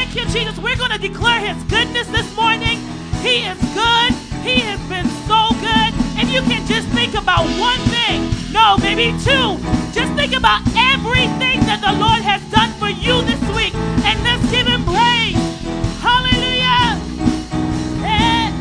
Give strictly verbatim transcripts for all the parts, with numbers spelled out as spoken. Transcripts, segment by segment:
Thank you, Jesus. We're going to declare his goodness this morning. He is good. He has been so good. And you can just think about one thing. No, maybe two. Just think about everything that the Lord has done for you this week. And let's give him praise. Hallelujah. Yeah.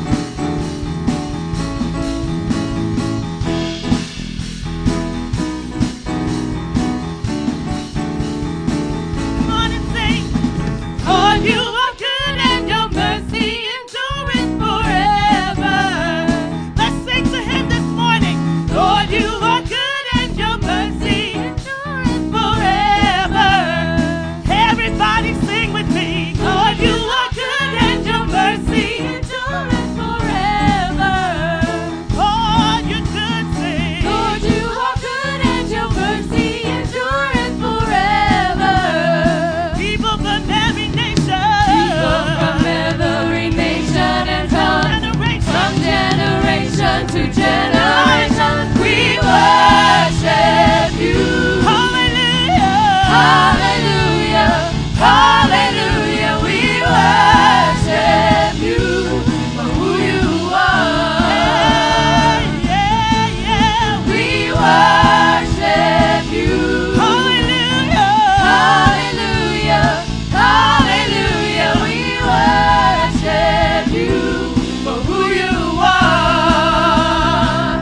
Come on and sing. Lord, you are good and your mercy endureth forever. Let's sing to him this morning. Lord, you are good and your mercy endureth forever. Everybody sing with me. Lord, you are good and your mercy endureth forever. Oh, you're good, sing. Lord, you are good and your mercy endureth forever. People from every nation. People from every nation and tongue. From generation to generation, we worship you. Hallelujah. Hallelujah. Hallelujah. We worship you for who you are. Yeah, yeah, yeah. We worship you. Hallelujah. Hallelujah. Hallelujah. We worship you for who you are.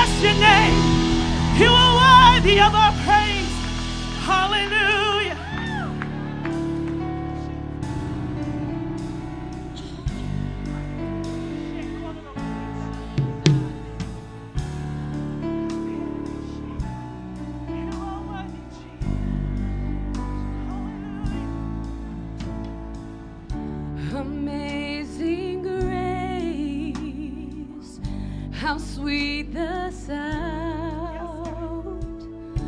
bless your name. You are worthy of our praise. Hallelujah. Amazing grace, how sweet the sound.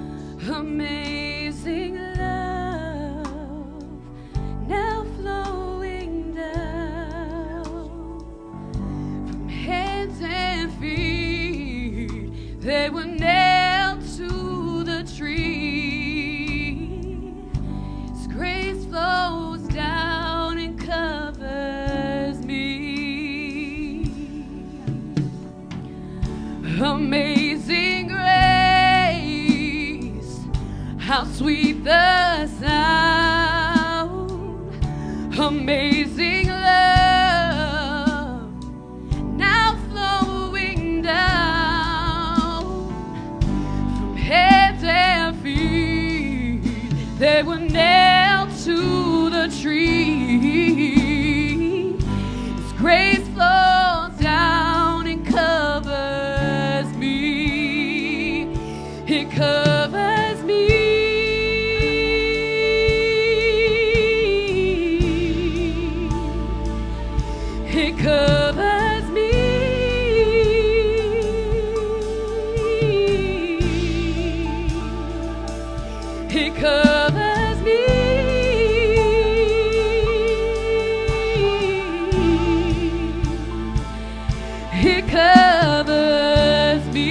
Amazing love, now flowing down from hands and feet. They were nailed to the tree. His grace flows down and covers me. Amazing grace, how sweet the sound. Amazing love, now flowing down from heads and feet. They were nailed to the tree. His grace flows down and covers me. It covers me. It covers me. It covers me. It covers me.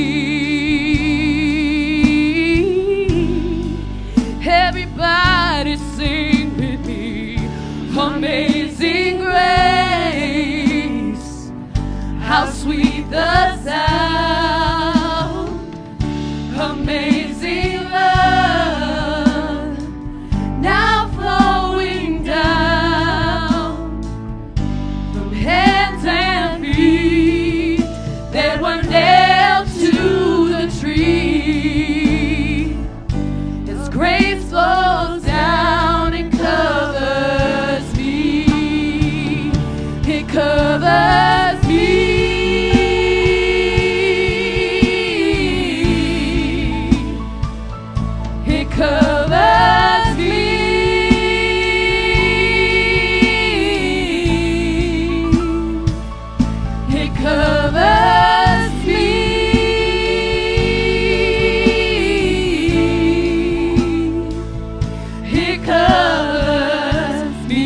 Everybody sing with me. Amazing grace, how sweet the sound. Amazing love, now flowing down from hands and feet. They were nailed to the tree. His grace flows down and covers me. It covers me. It covers me. It covers me. It covers me.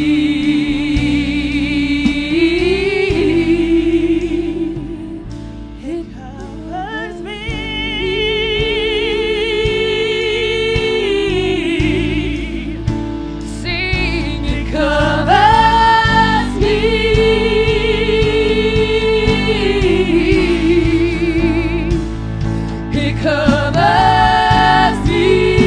It covers me. Sing, it covers me. It covers me.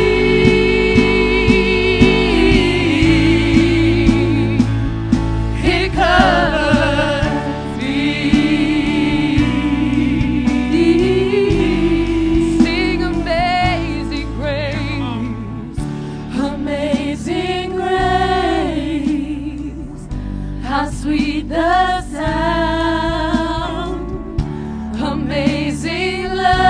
It covers me. Sing, amazing grace, amazing grace, how sweet the sound. Amazing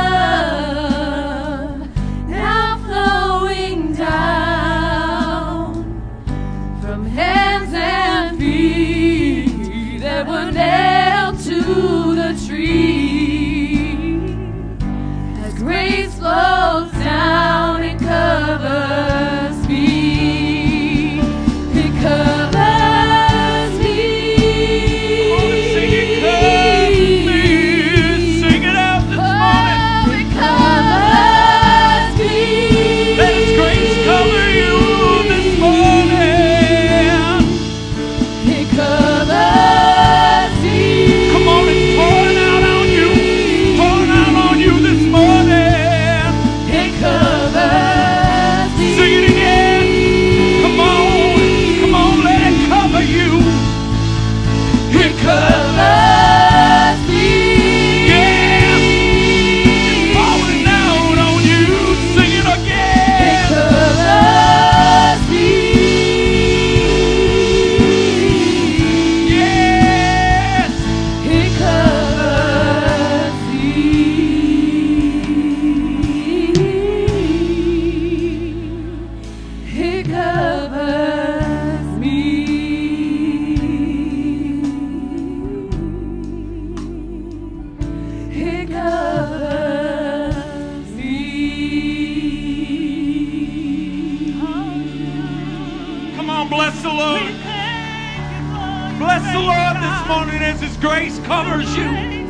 love, now flowing down from hands and feet that were nailed to the tree. As grace flows down and covers me. It covers me. Sing it, covers me. Sing it Lord. Bless the Lord this morning as His grace covers you.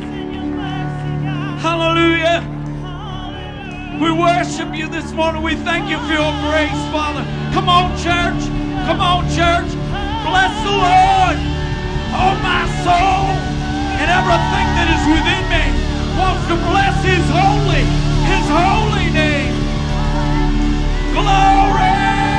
Hallelujah. We worship you this morning. We thank you for your grace, Father. Come on, church. Come on, church. Bless the Lord. Oh, my soul and everything that is within me wants to bless His holy, His holy name. Glory.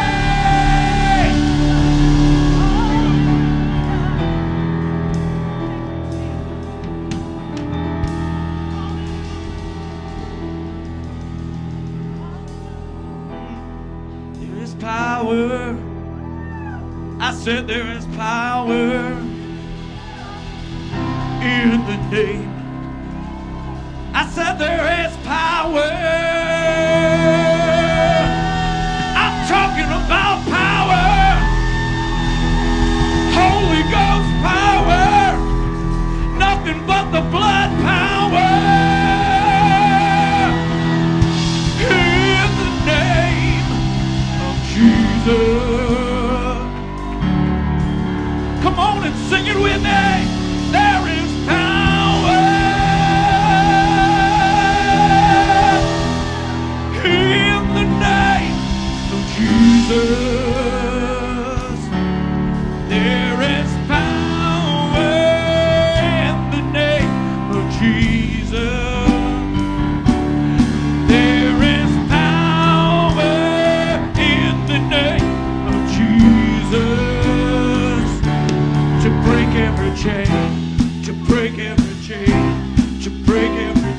Power. I said there is power in the name. I said there is power. I'm talking about power. Holy Ghost power. Nothing but the blood power. In the name of Jesus. Come on and sing it with me. There is power in the name of Jesus. There is power in the name of Jesus. There is power in the name of Jesus to break every chain, to break every chain, to break every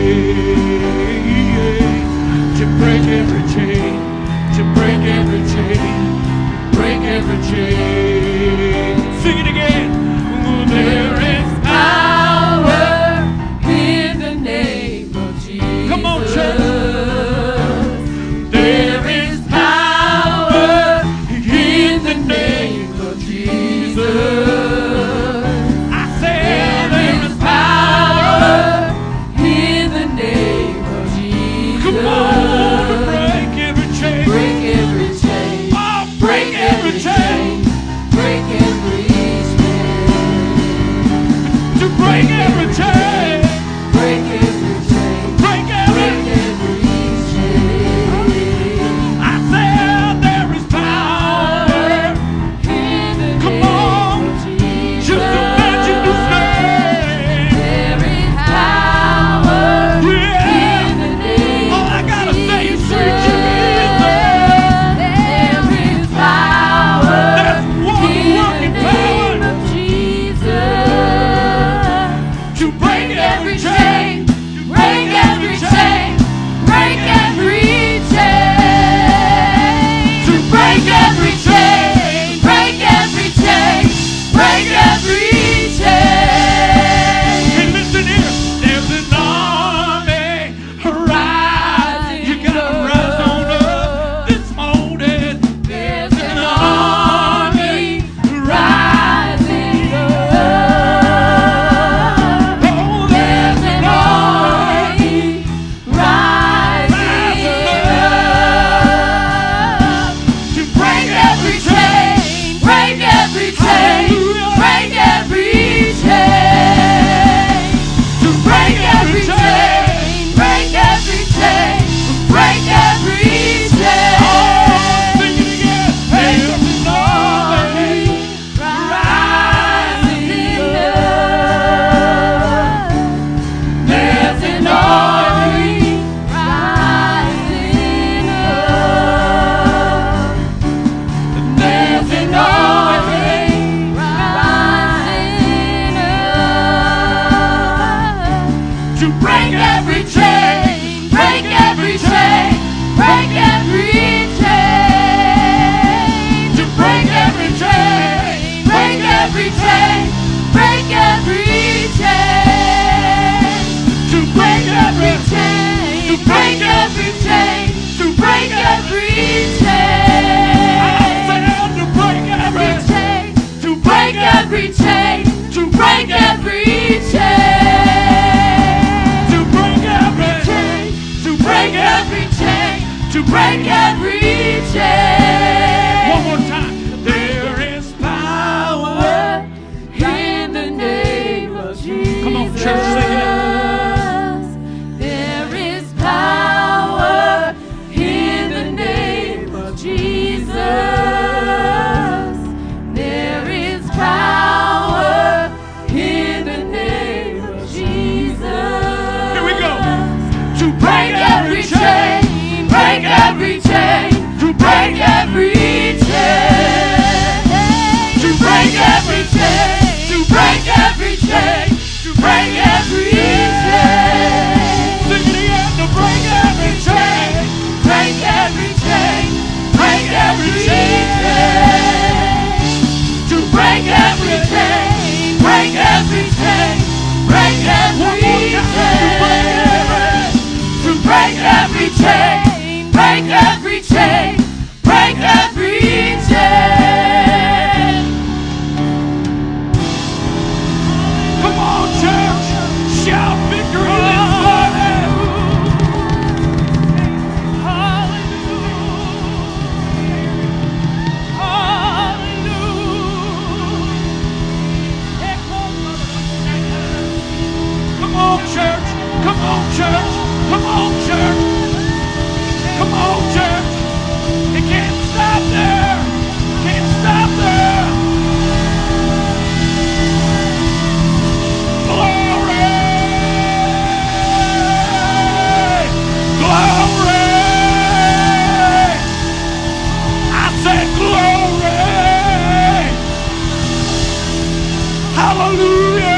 chain, to break every chain, to break every chain, break every chain. Sing it again. There is power in the name of Jesus. Come on, church. There is power in the name of Jesus. Break every chain. Break every chain. Break every chain. I said there is power in the Come on. Jesus. Just imagine this name. There is power yeah. in the name All I gotta say is sweet Jesus. There is power That's one in working the name power. Of Jesus. To break every chain, break every chain, break every chain. To break every chain, break every chain, break every chain. Hey, listen here, there's an army rising. You gotta rise on up this morning. There's an army rising up. Every chain, to break every chain, to break on, church. Come on, church. Come on, church. You can't stop there. Can't stop there. Glory. Glory. I said glory. Hallelujah.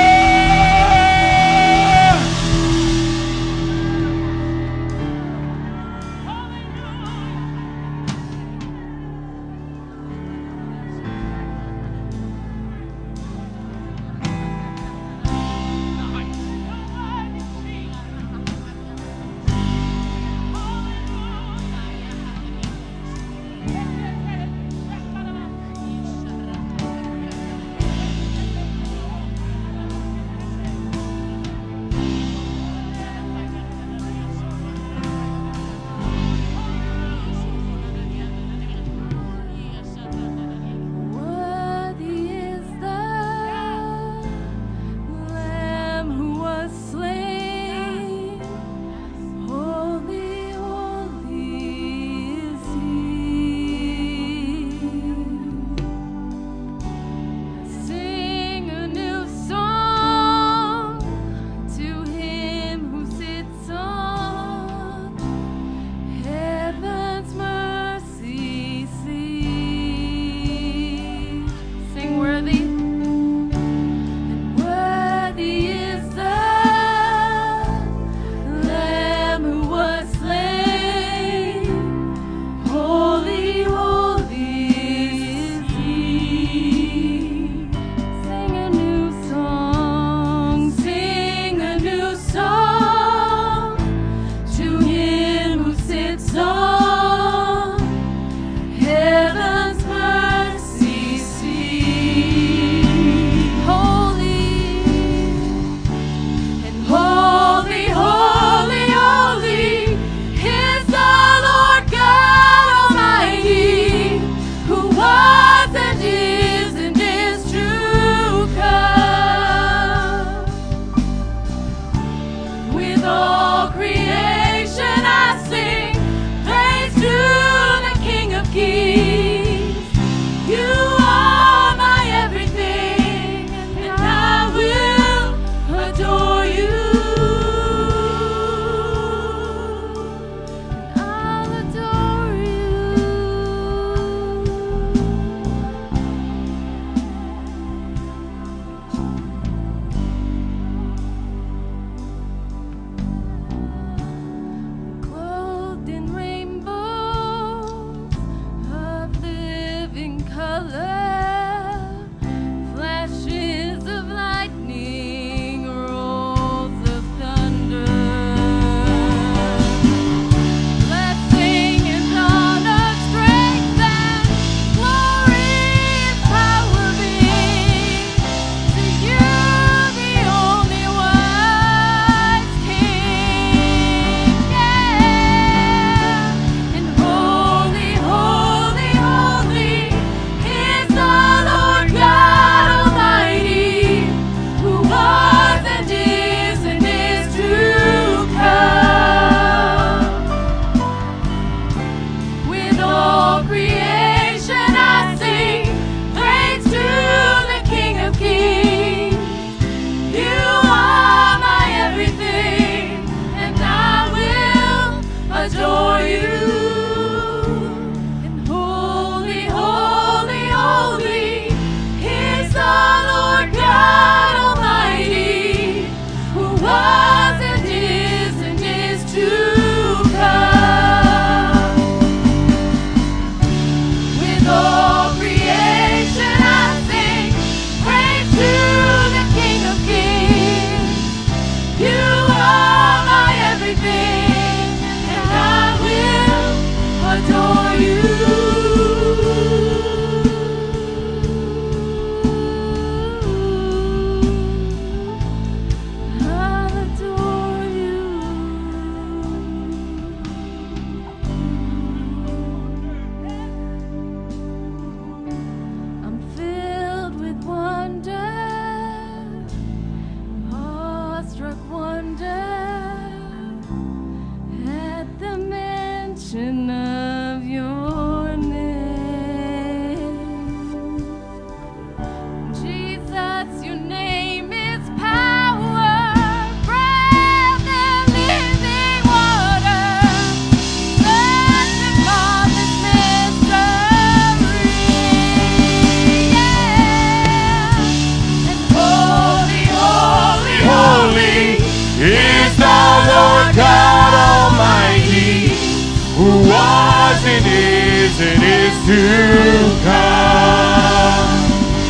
and is and is to come.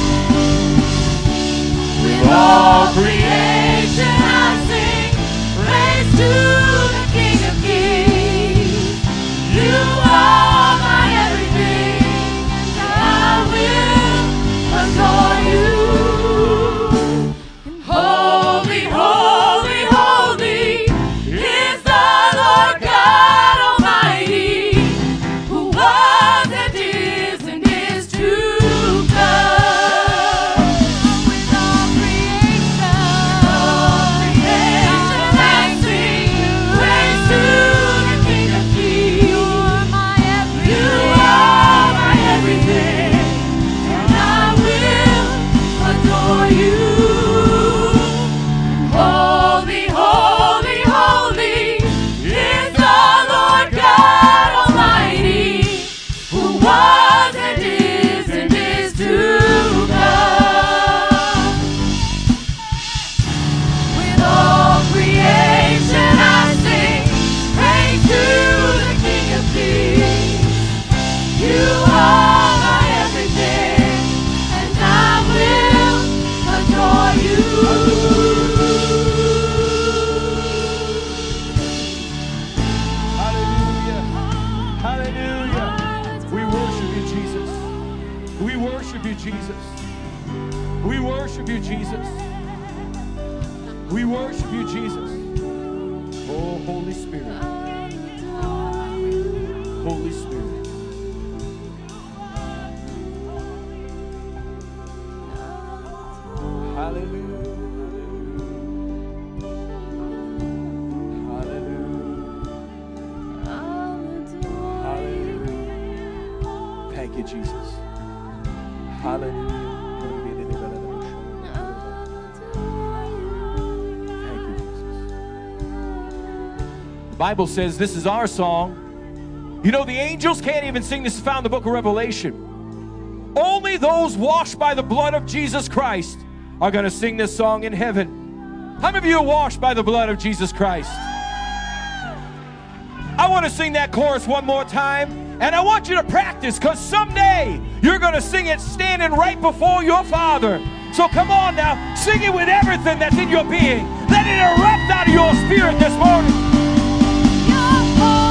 With all creation I sing praise to the King of Kings. You are my everything, and I will adore you. And holy, holy, holy is the Lord God Almighty, who was and is and is to come. With all creation, all creation I sing praise to the King of Kings. You are my everything, you are my everything, and I will adore you. Holy, holy, holy is the Lord God Almighty, who was and is and is to come. With all creation I sing praise to the King of Kings. You are my everything, and I will adore you. Hallelujah. Hallelujah. We worship you, Jesus. We worship you, Jesus. We worship you, Jesus. We worship you, Jesus. Oh, Holy Spirit. Holy Spirit. Hallelujah. Hallelujah. Hallelujah. Thank you, Jesus. Hallelujah. Thank you, Jesus. The Bible says this is our song. You know, the angels can't even sing this. Is found in the book of Revelation. Only those washed by the blood of Jesus Christ are going to sing this song in heaven. How many of you are washed by the blood of Jesus Christ? I want to sing that chorus one more time, and I want you to practice, because someday you're going to sing it standing right before your Father. So come on now, sing it with everything that's in your being. Let it erupt out of your spirit this morning. You're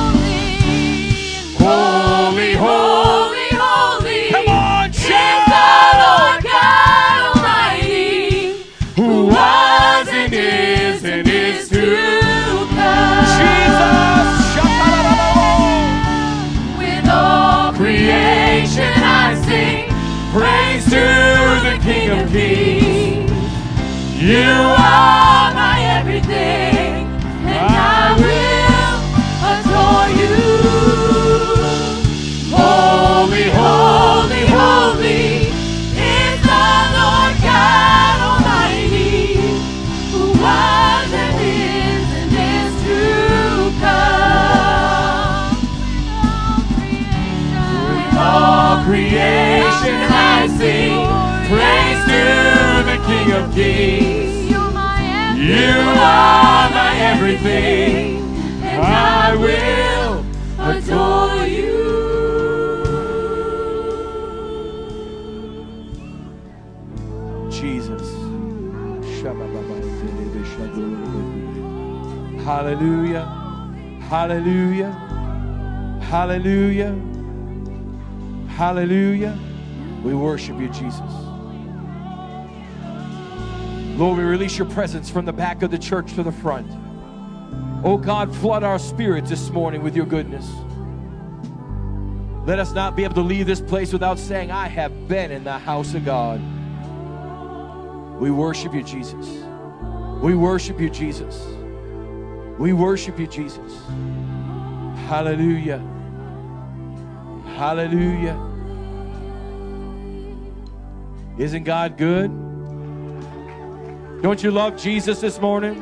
holy, holy, holy, holy. Come on, is shout. the Lord God Almighty, who was and is and is to come. Jesus. With all creation I sing praise to the King of Kings. You are my everything, and I will adore you. Holy, holy, holy is the Lord God Almighty, who was and is and is to come. With all creation I sing praise to the King of Kings. You are my everything, and I will adore you. Jesus. Hallelujah. Hallelujah. Hallelujah. Hallelujah. We worship you, Jesus. Lord, we release your presence from the back of the church to the front. Oh God, flood our spirits this morning with your goodness. Let us not be able to leave this place without saying, I have been in the house of God. We worship you, Jesus. We worship you, Jesus. We worship you, Jesus. Hallelujah. Hallelujah. Isn't God good? Don't you love Jesus this morning?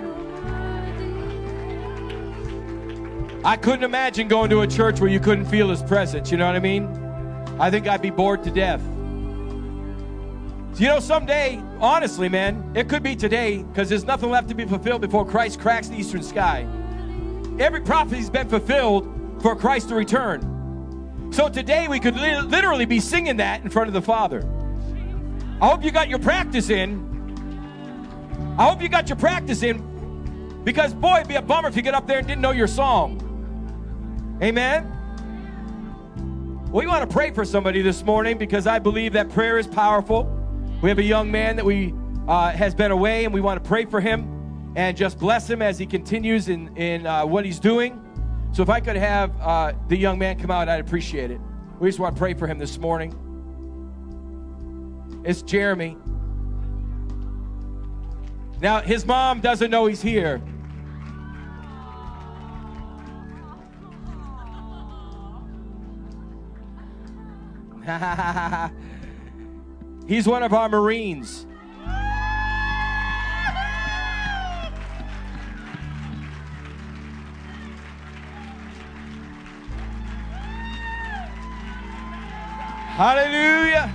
I couldn't imagine going to a church where you couldn't feel his presence, you know what I mean? I think I'd be bored to death. You know, someday, honestly, man, it could be today, because there's nothing left to be fulfilled before Christ cracks the eastern sky. Every prophecy's been fulfilled for Christ to return. So today we could li- literally be singing that in front of the Father. I hope you got your practice in. I hope you got your practice in, because boy, it'd be a bummer if you get up there and didn't know your song. Amen? We want to pray for somebody this morning because I believe that prayer is powerful. We have a young man that we uh, has been away, and we want to pray for him and just bless him as he continues in, in uh, what he's doing. So if I could have uh, the young man come out, I'd appreciate it. We just want to pray for him this morning. It's Jeremy. Now, his mom doesn't know he's here. He's one of our Marines. Hallelujah.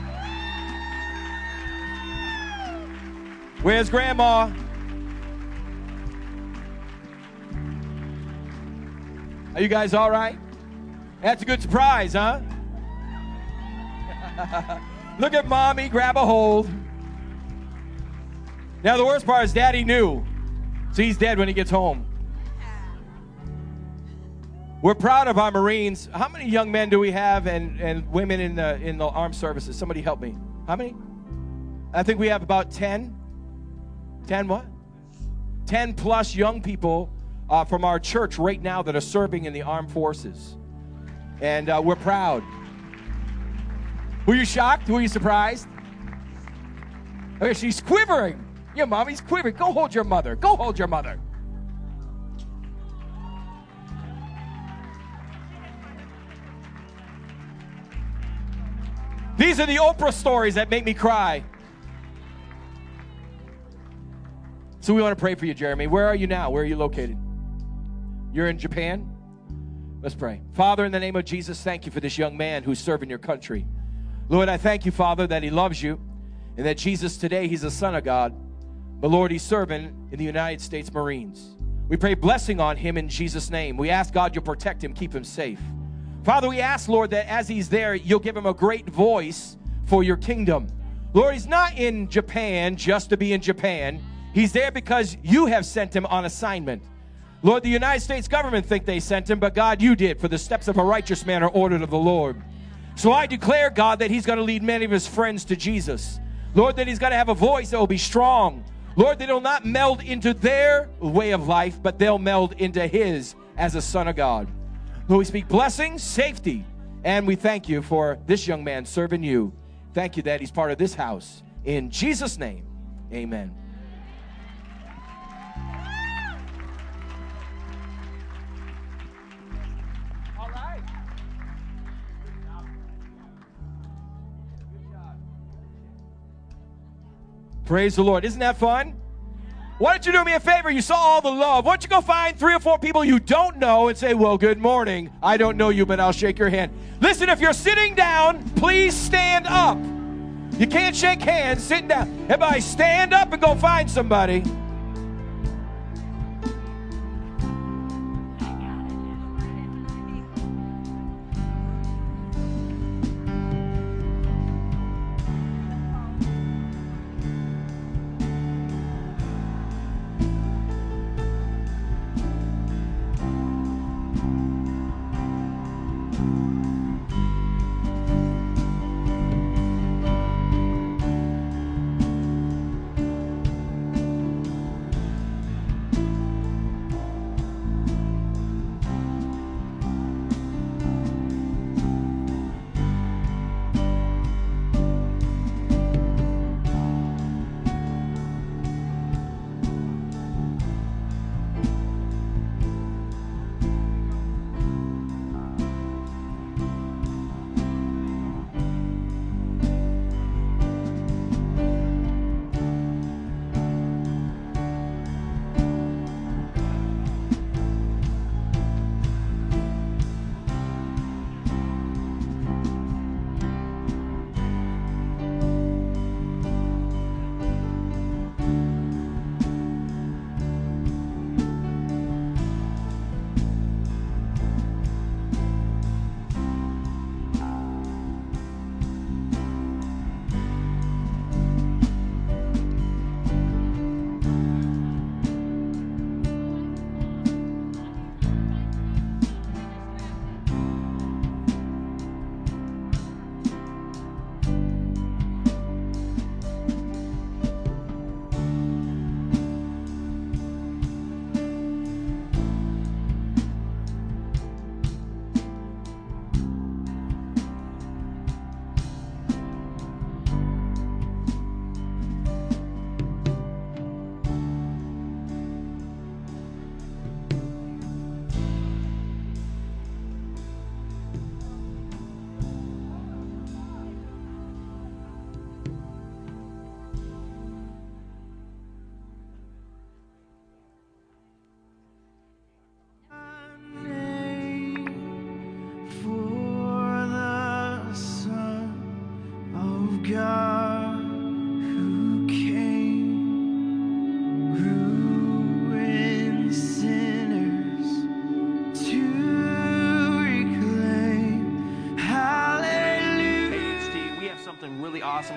Where's Grandma? Are you guys all right? That's a good surprise, huh? Look at Mommy grab a hold. Now the worst part is Daddy knew. So he's dead when he gets home. We're proud of our Marines. How many young men do we have and, and women in the, in the armed services? Somebody help me. How many? I think we have about ten. ten what? ten plus young people uh, from our church right now that are serving in the armed forces. And uh, we're proud. Were you shocked? Were you surprised? Okay, she's quivering. Your mommy's quivering. Go hold your mother. Go hold your mother. These are the Oprah stories that make me cry. So we want to pray for you, Jeremy. Where are you now? Where are you located? You're in Japan? Let's pray. Father, in the name of Jesus, thank you for this young man who's serving your country. Lord, I thank you, Father, that he loves you and that Jesus today, he's a son of God. But Lord, he's serving in the United States Marines. We pray blessing on him in Jesus' name. We ask God you'll protect him, keep him safe. Father, we ask, Lord, that as he's there, you'll give him a great voice for your kingdom. Lord, he's not in Japan just to be in Japan. He's there because you have sent him on assignment. Lord, the United States government think they sent him, but God, you did, for the steps of a righteous man are ordered of the Lord. So I declare, God, that he's going to lead many of his friends to Jesus. Lord, that he's going to have a voice that will be strong. Lord, that he'll not meld into their way of life, but they'll meld into his as a son of God. Lord, we speak blessings, safety, and we thank you for this young man serving you. Thank you that he's part of this house. In Jesus' name, amen. All right. Praise the Lord. Isn't that fun? Why don't you do me a favor? You saw all the love. Why don't you go find three or four people you don't know and say, well, good morning. I don't know you, but I'll shake your hand. Listen, if you're sitting down, please stand up. You can't shake hands sitting down. Everybody stand up and go find somebody.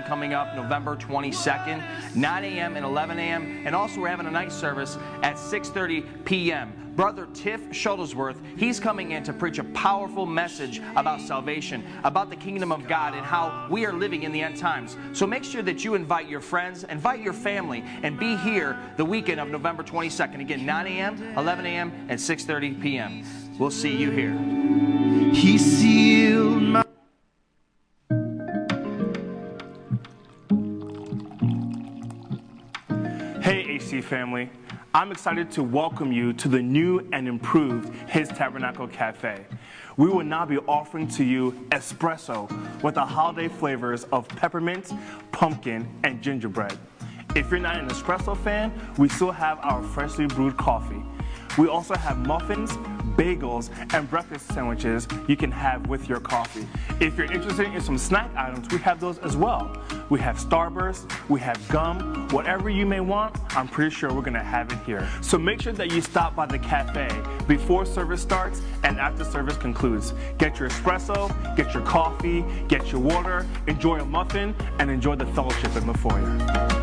coming up November twenty-second, nine a.m. and eleven a.m. And also we're having a night service at six thirty p.m. Brother Tiff Shuttlesworth, he's coming in to preach a powerful message about salvation, about the kingdom of God, and how we are living in the end times. So make sure that you invite your friends, invite your family, and be here the weekend of November twenty-second. Again, nine a.m., eleven a.m., and six thirty p.m. We'll see you here. He sealed my Hey A C family, I'm excited to welcome you to the new and improved His Tabernacle Cafe. We will now be offering to you espresso with the holiday flavors of peppermint, pumpkin, and gingerbread. If you're not an espresso fan, we still have our freshly brewed coffee. We also have muffins, bagels, and breakfast sandwiches you can have with your coffee. If you're interested in some snack items, we have those as well. We have Starburst, we have gum, whatever you may want, I'm pretty sure we're gonna have it here. So make sure that you stop by the cafe before service starts and after service concludes. Get your espresso, get your coffee, get your water, enjoy a muffin, and enjoy the fellowship in the foyer.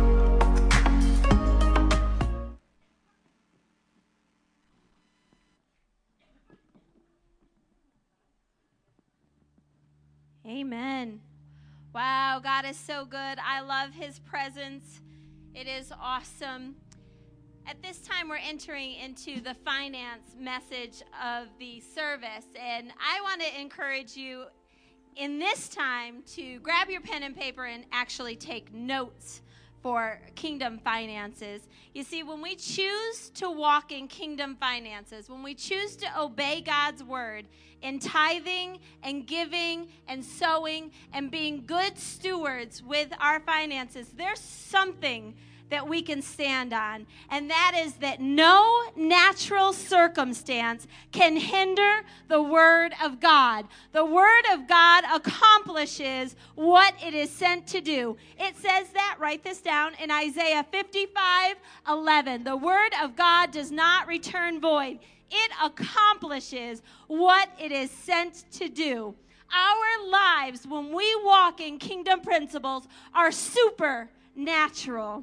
Amen. Wow, God is so good. I love his presence. It is awesome. At this time, we're entering into the finance message of the service. And I want to encourage you in this time to grab your pen and paper and actually take notes for kingdom finances. You see, when we choose to walk in kingdom finances, when we choose to obey God's word in tithing and giving and sowing and being good stewards with our finances, there's something that we can stand on, and that is that no natural circumstance can hinder the word of God. The word of God accomplishes what it is sent to do. It says that, write this down, in Isaiah fifty-five eleven. The word of God does not return void. It accomplishes what it is sent to do. Our lives, when we walk in kingdom principles, are supernatural.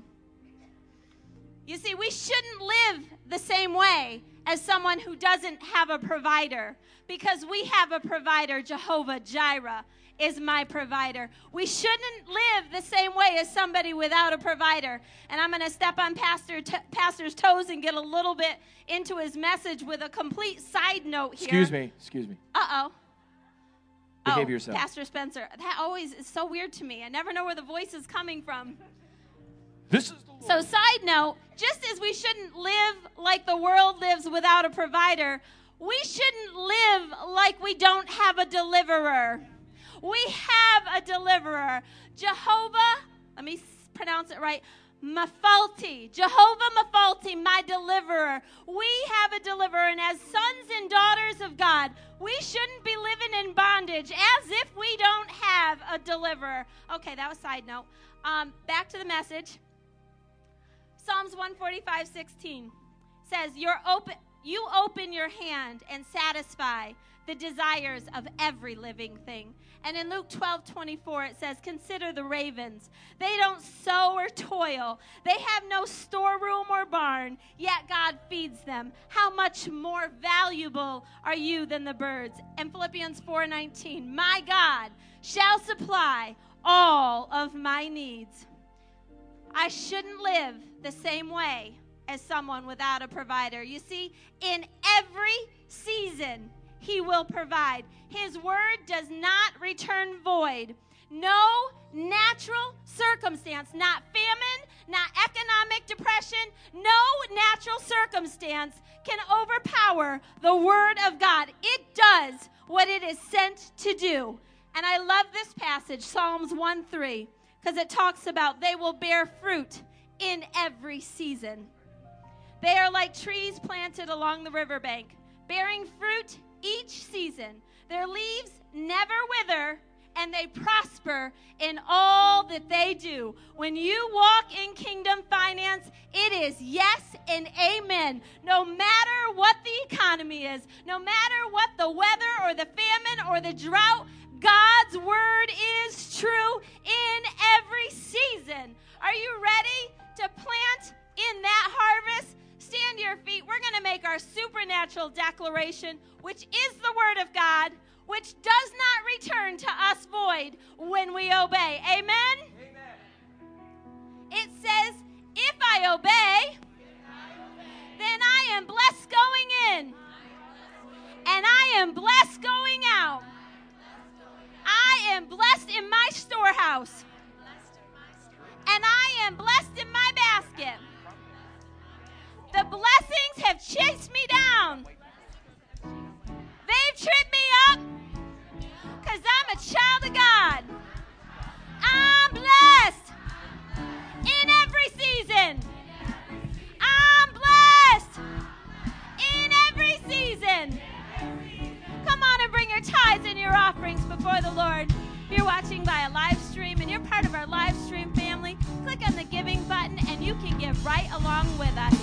You see, we shouldn't live the same way as someone who doesn't have a provider, because we have a provider. Jehovah Jireh is my provider. We shouldn't live the same way as somebody without a provider. And I'm going to step on Pastor t- Pastor's toes and get a little bit into his message with a complete side note here. Excuse me. Excuse me. Uh-oh. Behave oh, yourself. Pastor Spencer. That always is so weird to me. I never know where the voice is coming from. This is the Lord. So side note, just as we shouldn't live like the world lives without a provider, we shouldn't live like we don't have a deliverer. We have a deliverer. Jehovah, let me pronounce it right, Mephalti. Jehovah Mephalti, my deliverer. We have a deliverer, and as sons and daughters of God, we shouldn't be living in bondage as if we don't have a deliverer. Okay, that was side note. Um, back to the message. Psalms one forty-five sixteen says, You're open, you open your hand and satisfy the desires of every living thing. And in Luke twelve twenty-four, it says, Consider the ravens. They don't sow or toil. They have no storeroom or barn, yet God feeds them. How much more valuable are you than the birds? And Philippians four nineteen, My God shall supply all of my needs. I shouldn't live the same way as someone without a provider. You see, in every season, he will provide. His word does not return void. No natural circumstance, not famine, not economic depression, no natural circumstance can overpower the word of God. It does what it is sent to do. And I love this passage, Psalms one three, because it talks about they will bear fruit in every season. They are like trees planted along the riverbank, bearing fruit each season. Their leaves never wither, and they prosper in all that they do. When you walk in kingdom finance, it is yes and amen. No matter what the economy is, no matter what the weather or the famine or the drought, God's word is true in every season. Are you ready to plant in that harvest? Stand to your feet. We're going to make our supernatural declaration, which is the word of God, which does not return to us void when we obey. Amen? Amen. It says, if I obey, then I am blessed going in, and I am blessed going out. I am blessed in my storehouse, and I am blessed in my basket. The blessings have chased me down. They've tripped me up because I'm a child of God. I'm blessed in every season. I'm blessed in every season. Come on and bring your tithes and your offerings before the Lord. If you're watching by a live stream and you're part of our live stream family, click on the giving button and you can give right along with us.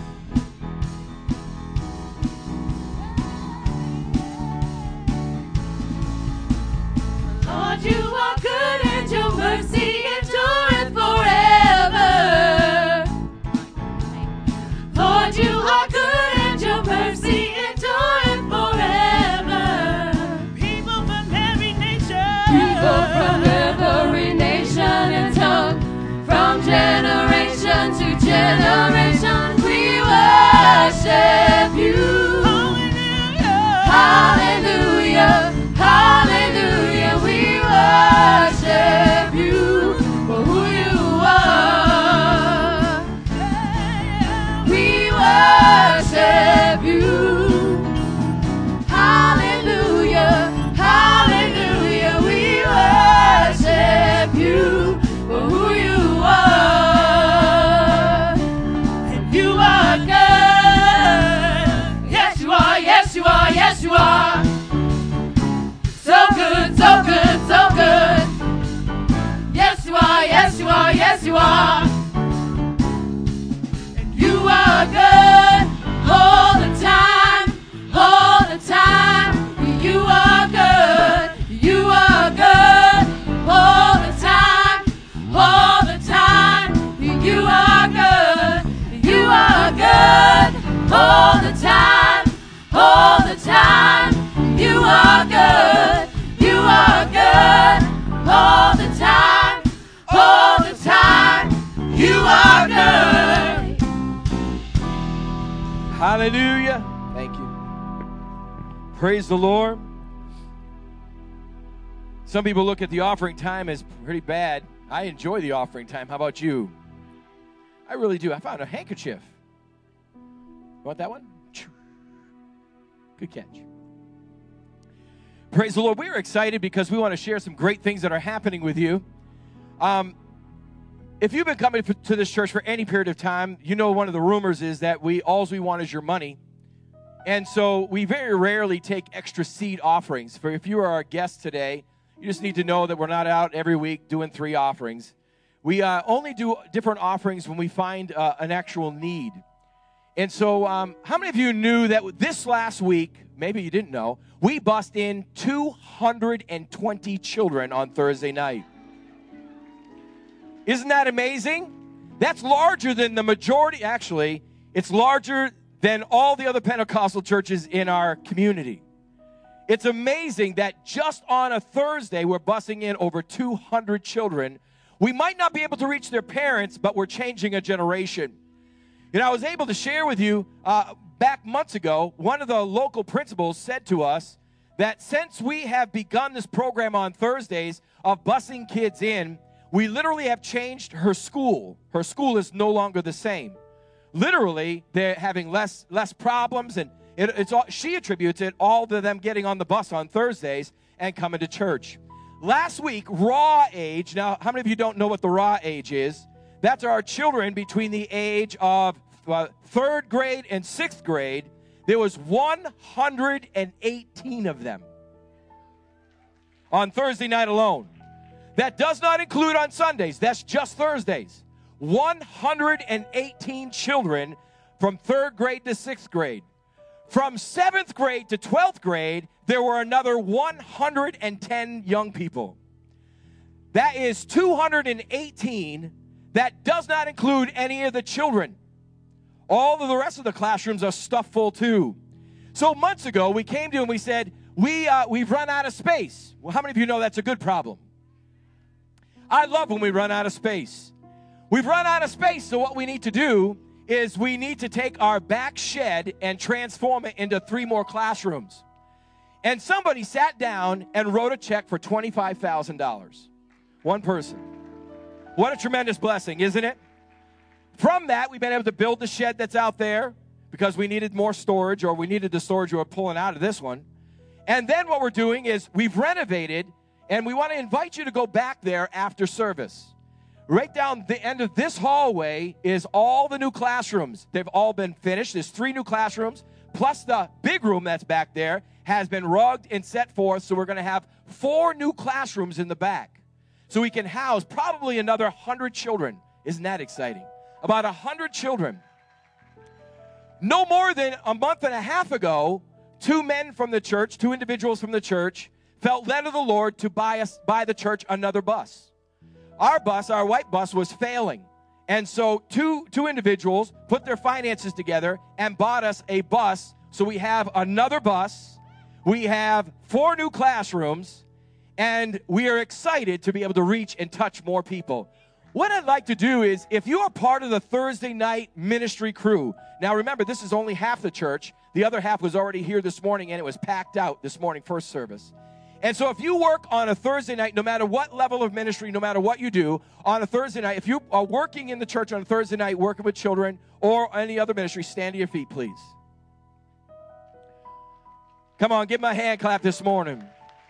Lord, you are good and your mercy endureth forever. Lord, you are good and your mercy endureth forever. People from every nation. People from every nation and tongue, from generation to generation, we worship you. Hallelujah, hallelujah, we worship you for who you are. We worship you. Hallelujah, hallelujah, we worship you for who you are. And you are good. Yes, you are, yes, you are, yes, you are. So good, so good, so good. Yes, you are, yes, you are, yes, you are. And you are good all the time, all the time. You are good, you are good all the time, all the time. You are good, you are good all the time, all the time. You are good, you are good all the time, all the time. You are good. Hallelujah. Thank you. Praise the Lord. Some people look at the offering time as pretty bad. I enjoy the offering time. How about you? I really do. I found a handkerchief. You want that one? Good catch. Praise the Lord. We're excited because we want to share some great things that are happening with you. Um, if you've been coming to this church for any period of time, you know one of the rumors is that we all we want is your money. And so we very rarely take extra seed offerings. For if you are our guest today, you just need to know that we're not out every week doing three offerings. We uh, only do different offerings when we find uh, an actual need. And so um, how many of you knew that this last week, maybe you didn't know, we bussed in two hundred twenty children on Thursday night. Isn't that amazing? That's larger than the majority. Actually, it's larger than all the other Pentecostal churches in our community. It's amazing that just on a Thursday, we're bussing in over two hundred children. We might not be able to reach their parents, but we're changing a generation. You know, I was able to share with you, uh, back months ago, one of the local principals said to us that since we have begun this program on Thursdays of busing kids in, we literally have changed her school. Her school is no longer the same. Literally, they're having less less problems, and it, it's all, she attributes it all to them getting on the bus on Thursdays and coming to church. Last week, raw age, now how many of you don't know what the raw age is? That's our children between the age of uh, third grade and sixth grade. There was one hundred eighteen of them on Thursday night alone. That does not include on Sundays. That's just Thursdays. one hundred eighteen children from third grade to sixth grade. From seventh grade to twelfth grade, there were another one hundred ten young people. That is two hundred eighteen. That does not include any of the children. All of the rest of the classrooms are stuffed full too. So months ago, we came to him and we said, we, uh, we've run out of space. Well, how many of you know that's a good problem? I love when we run out of space. We've run out of space, so what we need to do is we need to take our back shed and transform it into three more classrooms. And somebody sat down and wrote a check for twenty-five thousand dollars. One person. What a tremendous blessing, isn't it? From that, we've been able to build the shed that's out there because we needed more storage, or we needed the storage we were pulling out of this one. And then what we're doing is we've renovated, and we want to invite you to go back there after service. Right down the end of this hallway is all the new classrooms. They've all been finished. There's three new classrooms, plus the big room that's back there has been rugged and set forth, so we're going to have four new classrooms in the back. So we can house probably another one hundred children. Isn't that exciting? About one hundred children. No more than a month and a half ago, two men from the church, two individuals from the church, felt led of the Lord to buy us, buy the church another bus. Our bus, our white bus, was failing. And so two, two individuals put their finances together and bought us a bus. So we have another bus. We have four new classrooms. And we are excited to be able to reach and touch more people. What I'd like to do is, if you are part of the Thursday night ministry crew, now remember, this is only half the church. The other half was already here this morning, and it was packed out this morning, first service. And so if you work on a Thursday night, no matter what level of ministry, no matter what you do, on a Thursday night, if you are working in the church on a Thursday night, working with children or any other ministry, stand to your feet, please. Come on, give me a hand clap this morning.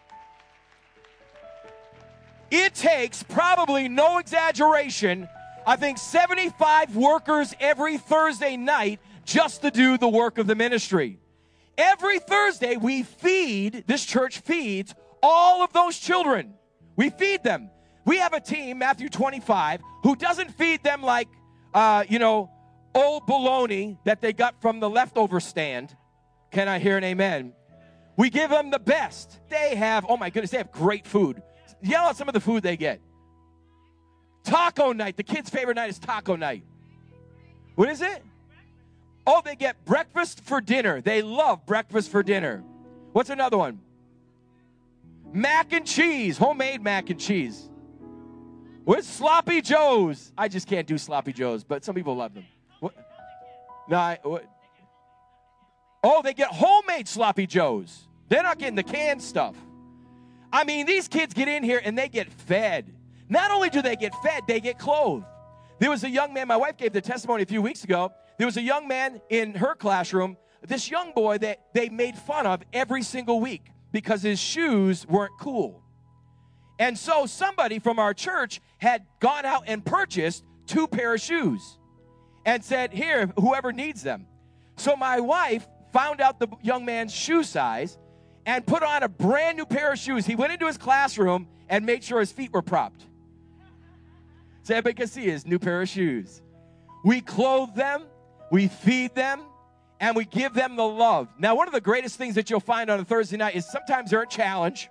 It takes, probably no exaggeration, I think seventy-five workers every Thursday night just to do the work of the ministry. Every Thursday, we feed, this church feeds all of those children. We feed them. We have a team, Matthew twenty-five, who doesn't feed them like, uh, you know, old bologna that they got from the leftover stand. Can I hear an amen? We give them the best. They have, oh my goodness, they have great food. Yell out some of the food they get. Taco night. The kids' favorite night is taco night. What is it? Oh, they get breakfast for dinner. They love breakfast for dinner. What's another one? Mac and cheese. Homemade mac and cheese. What's Sloppy Joes? I just can't do Sloppy Joes, but some people love them. What? No, I, what? Oh, they get homemade Sloppy Joes. They're not getting the canned stuff. I mean, these kids get in here and they get fed. Not only do they get fed, they get clothed. There was a young man, my wife gave the testimony a few weeks ago. There was a young man in her classroom, this young boy that they made fun of every single week because his shoes weren't cool. And so somebody from our church had gone out and purchased two pair of shoes and said, here, whoever needs them. So my wife found out the young man's shoe size and put on a brand new pair of shoes. He went into his classroom and made sure his feet were propped, so everybody could see his new pair of shoes. We clothe them, we feed them, and we give them the love. Now, one of the greatest things that you'll find on a Thursday night is sometimes they're a challenge,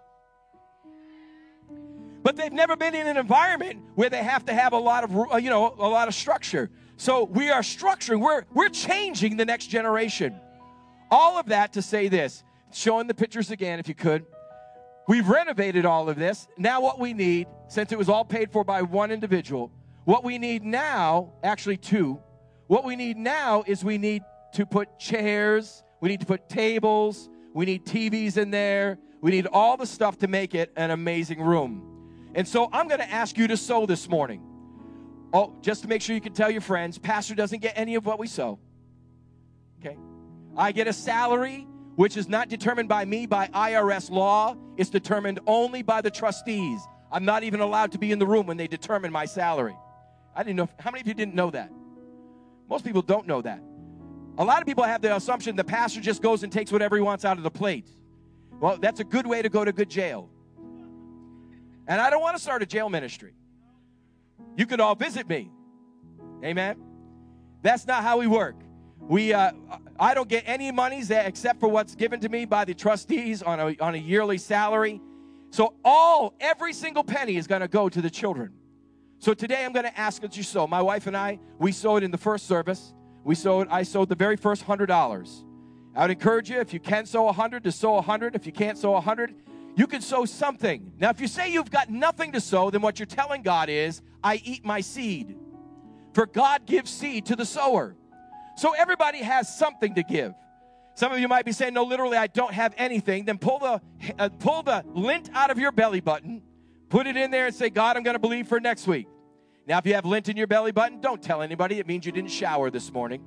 but they've never been in an environment where they have to have a lot of, you know, a lot of structure. So we are structuring, we're, we're changing the next generation. All of that to say this, showing the pictures again if you could. We've renovated all of this. Now what we need, since it was all paid for by one individual, what we need now, actually two, what we need now is we need to put chairs, we need to put tables, we need T Vs in there, we need all the stuff to make it an amazing room. And so I'm going to ask you to sow this morning. Oh, just to make sure you can tell your friends, Pastor doesn't get any of what we sow. Okay? I get a salary, which is not determined by me, by I R S law. It's determined only by the trustees. I'm not even allowed to be in the room when they determine my salary. I didn't know. If, how many of you didn't know that? Most people don't know that. A lot of people have the assumption the pastor just goes and takes whatever he wants out of the plate. Well, that's a good way to go to good jail. And I don't want to start a jail ministry. You could all visit me. Amen? That's not how we work. We, uh, I don't get any monies except for what's given to me by the trustees on a, on a yearly salary. So all, every single penny is going to go to the children. So today I'm going to ask that you sow. My wife and I, we sowed in the first service. We sowed, I sowed the very first one hundred dollars. I would encourage you, if you can sow one hundred, to sow one hundred. If you can't sow one hundred, you can sow something. Now, if you say you've got nothing to sow, then what you're telling God is, I eat my seed. For God gives seed to the sower. So everybody has something to give. Some of you might be saying, no, literally, I don't have anything. Then pull the, uh, pull the lint out of your belly button, put it in there and say, God, I'm going to believe for next week. Now, if you have lint in your belly button, don't tell anybody. It means you didn't shower this morning.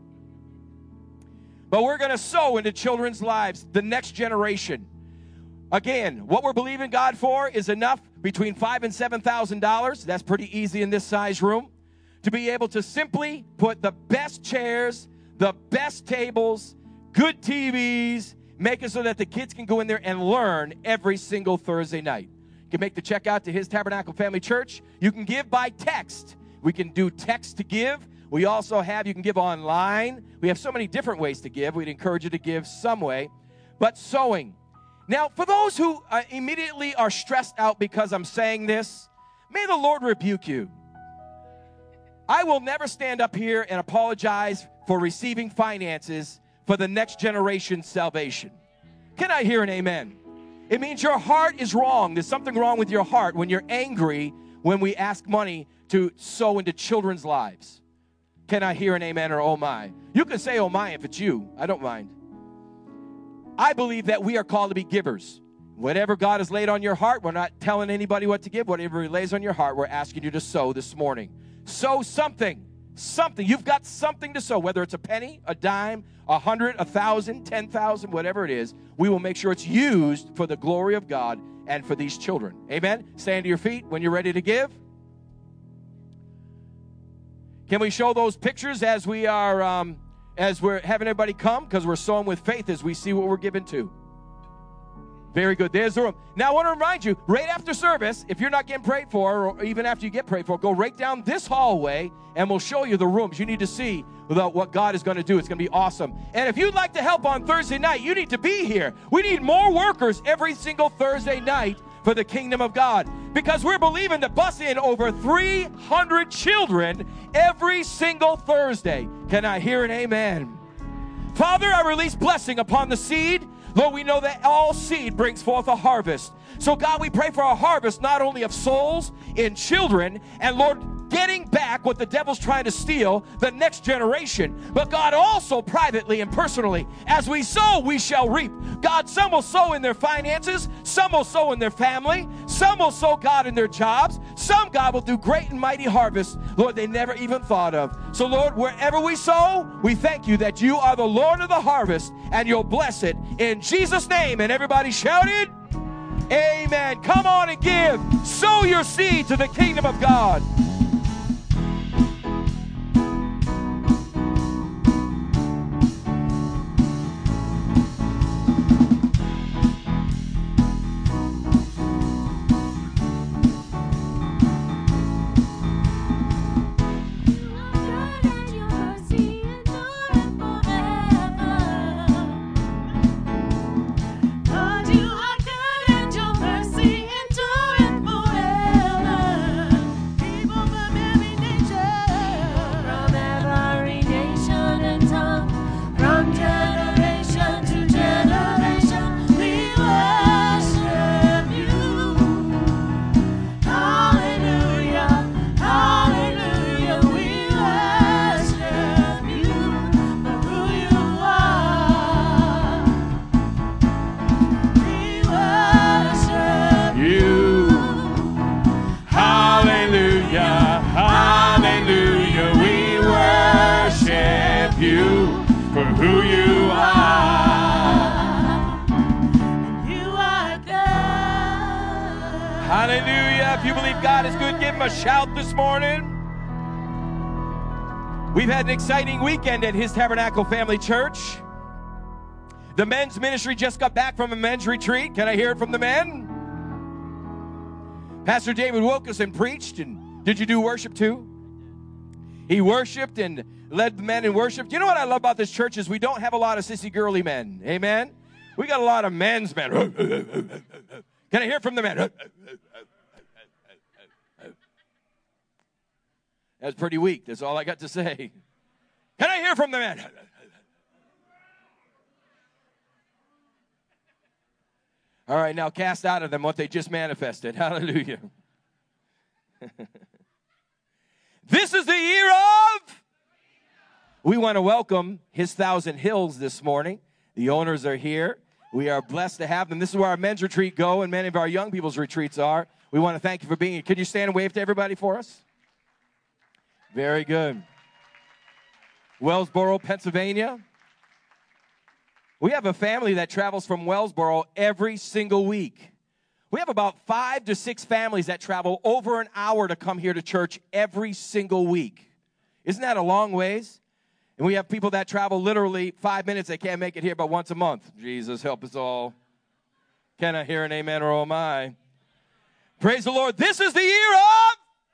But we're going to sow into children's lives, the next generation. Again, what we're believing God for is enough between five thousand dollars and seven thousand dollars. That's pretty easy in this size room. To be able to simply put the best chairs, the best tables, good T Vs, make it so that the kids can go in there and learn every single Thursday night. You can make the check out to His Tabernacle Family Church. You can give by text. We can do text to give. We also have, you can give online. We have so many different ways to give. We'd encourage you to give some way. But sowing. Now, for those who uh, immediately are stressed out because I'm saying this, may the Lord rebuke you. I will never stand up here and apologize for receiving finances for the next generation's salvation. Can I hear an amen? It means your heart is wrong. There's something wrong with your heart when you're angry when we ask money to sow into children's lives. Can I hear an amen or oh my? You can say oh my if it's you. I don't mind. I believe that we are called to be givers. Whatever God has laid on your heart, we're not telling anybody what to give. Whatever He lays on your heart, we're asking you to sow this morning. Sow something. Something. You've got something to sow, whether it's a penny, a dime, a hundred, a thousand, ten thousand, whatever it is. We will make sure it's used for the glory of God and for these children. Amen? Stand to your feet when you're ready to give. Can we show those pictures as we are, um, as we're having everybody come? Because we're sowing with faith as we see what we're given to. Very good. There's the room. Now, I want to remind you, right after service, if you're not getting prayed for, or even after you get prayed for, go right down this hallway, and we'll show you the rooms. You need to see what God is going to do. It's going to be awesome. And if you'd like to help on Thursday night, you need to be here. We need more workers every single Thursday night for the kingdom of God, because we're believing to bus in over three hundred children every single Thursday. Can I hear an amen? Father, I release blessing upon the seed. Lord, we know that all seed brings forth a harvest. So, God, we pray for a harvest not only of souls in children, and, Lord, getting back what the devil's trying to steal, the next generation, but, God, also privately and personally. As we sow, we shall reap. God, some will sow in their finances. Some will sow in their family. Some will sow, God, in their jobs. Some, God, will do great and mighty harvests, Lord, they never even thought of. So, Lord, wherever we sow, we thank you that you are the Lord of the harvest, and you'll bless it in Jesus' name. And everybody shouted, amen. Come on and give. Sow your seed to the kingdom of God. Hallelujah. If you believe God is good, give him a shout this morning. We've had an exciting weekend at His Tabernacle Family Church. The men's ministry just got back from a men's retreat. Can I hear it from the men? Pastor David Wilkerson preached, and did you do worship too? He worshiped and led the men in worship. You know what I love about this church is we don't have a lot of sissy girly men. Amen? We got a lot of men's men. Can I hear from the man? That's pretty weak. That's all I got to say. Can I hear from the man? All right, now cast out of them what they just manifested. Hallelujah. This is the year of. We want to welcome His Thousand Hills this morning. The owners are here. We are blessed to have them. This is where our men's retreat go and many of our young people's retreats are. We want to thank you for being here. Could you stand and wave to everybody for us? Very good. Wellsboro, Pennsylvania. We have a family that travels from Wellsboro every single week. We have about five to six families that travel over an hour to come here to church every single week. Isn't that a long ways? And we have people that travel literally five minutes. They can't make it here but once a month. Jesus, help us all. Can I hear an amen or oh my? Praise the Lord. This is the year of.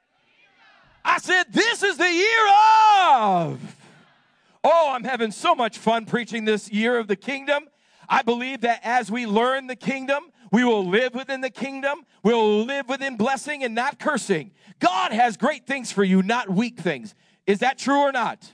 I said, this is the year of. Oh, I'm having so much fun preaching this year of the kingdom. I believe that as we learn the kingdom, we will live within the kingdom. We'll live within blessing and not cursing. God has great things for you, not weak things. Is that true or not?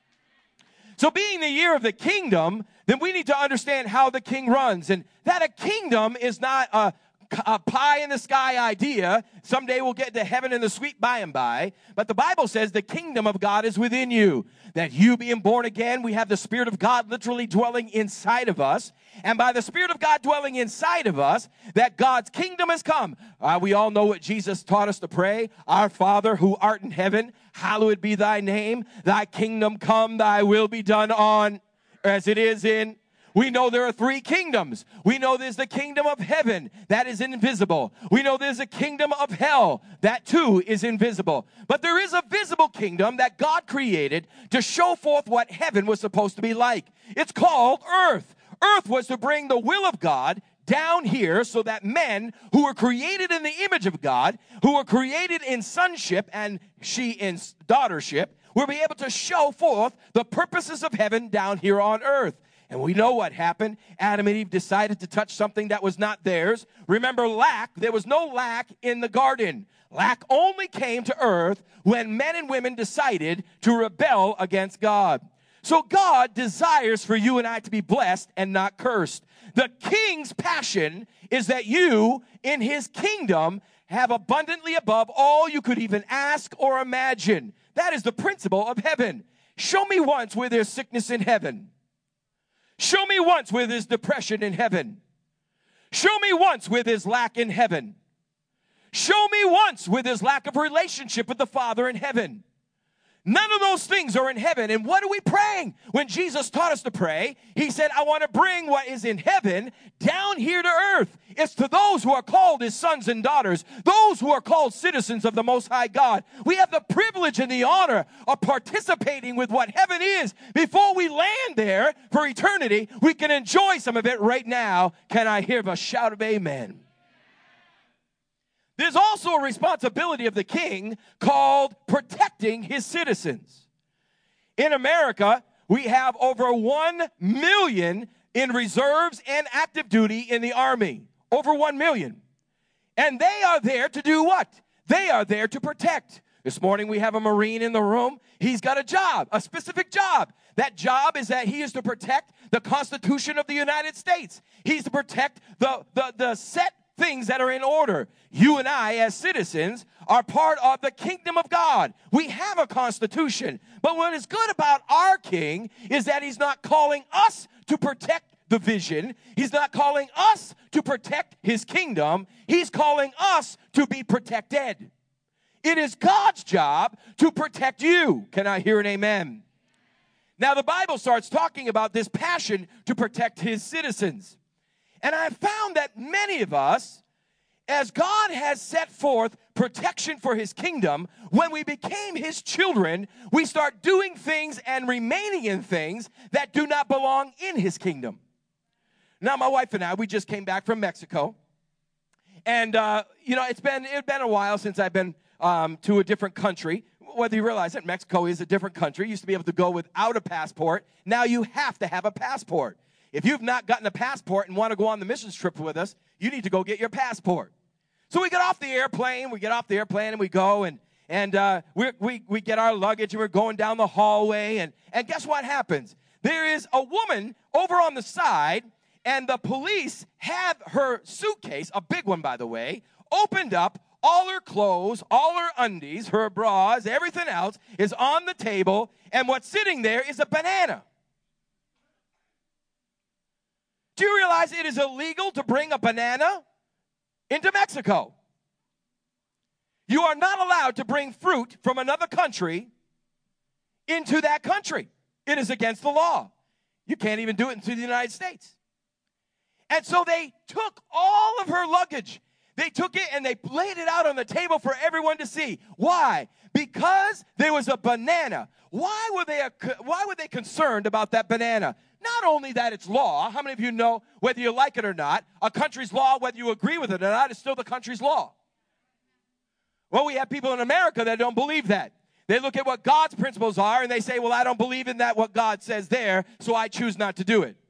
So being the year of the kingdom, then we need to understand how the king runs. And that a kingdom is not a a pie in the sky idea. Someday we'll get to heaven in the sweet by and by. But the Bible says the kingdom of God is within you. That you being born again, we have the Spirit of God literally dwelling inside of us. And by the Spirit of God dwelling inside of us, that God's kingdom has come. Uh, we all know what Jesus taught us to pray. Our Father who art in heaven, hallowed be thy name. Thy kingdom come, thy will be done on as it is in. We know there are three kingdoms. We know there's the kingdom of heaven that is invisible. We know there's a kingdom of hell that too is invisible. But there is a visible kingdom that God created to show forth what heaven was supposed to be like. It's called earth. Earth was to bring the will of God down here so that men who were created in the image of God, who were created in sonship and she in daughtership, will be able to show forth the purposes of heaven down here on earth. And we know what happened. Adam and Eve decided to touch something that was not theirs. Remember lack. There was no lack in the garden. Lack only came to earth when men and women decided to rebel against God. So God desires for you and I to be blessed and not cursed. The king's passion is that you, in his kingdom, have abundantly above all you could even ask or imagine. That is the principle of heaven. Show me once where there's sickness in heaven. Show me once where there's depression in heaven. Show me once where there's lack in heaven. Show me once where there's lack of relationship with the Father in heaven. None of those things are in heaven. And what are we praying? When Jesus taught us to pray, he said, I want to bring what is in heaven down here to earth. It's to those who are called his sons and daughters, those who are called citizens of the Most High God. We have the privilege and the honor of participating with what heaven is. Before we land there for eternity, we can enjoy some of it right now. Can I hear a shout of amen? There's also a responsibility of the king called protecting his citizens. In America, we have over one million in reserves and active duty in the Army. Over one million. And they are there to do what? They are there to protect. This morning we have a Marine in the room. He's got a job, a specific job. That job is that he is to protect the Constitution of the United States. He's to protect the, the, the set things that are in order. You and I, as citizens, are part of the kingdom of God. We have a constitution. But what is good about our king is that he's not calling us to protect the vision. He's not calling us to protect his kingdom. He's calling us to be protected. It is God's job to protect you. Can I hear an amen? Now, the Bible starts talking about this passion to protect his citizens. And I found that many of us, as God has set forth protection for his kingdom, when we became his children, we start doing things and remaining in things that do not belong in his kingdom. Now, my wife and I, we just came back from Mexico. And, uh, you know, it's been, it's been a while since I've been um, to a different country. Whether you realize that Mexico is a different country. You used to be able to go without a passport. Now you have to have a passport. if you've not gotten a passport and want to go on the missions trip with us, you need to go get your passport. So we get off the airplane, we get off the airplane and we go and and uh, we we we get our luggage and we're going down the hallway and and guess what happens? There is a woman over on the side and the police have her suitcase, a big one by the way, opened up. All her clothes, all her undies, her bras, everything else is on the table, and what's sitting there is a banana. Do you realize it is illegal to bring a banana into Mexico? You are not allowed to bring fruit from another country into that country. It is against the law. You can't even do it into the United States. And so they took all of her luggage. They took it and they laid it out on the table for everyone to see. Why? Because there was a banana. Why were they, why were they concerned about that banana? Not only that it's law. How many of you know, whether you like it or not, a country's law, whether you agree with it or not, is still the country's law. Well, we have people in America that don't believe that. They look at what God's principles are and they say, well, I don't believe in that, what God says there, so I choose not to do it.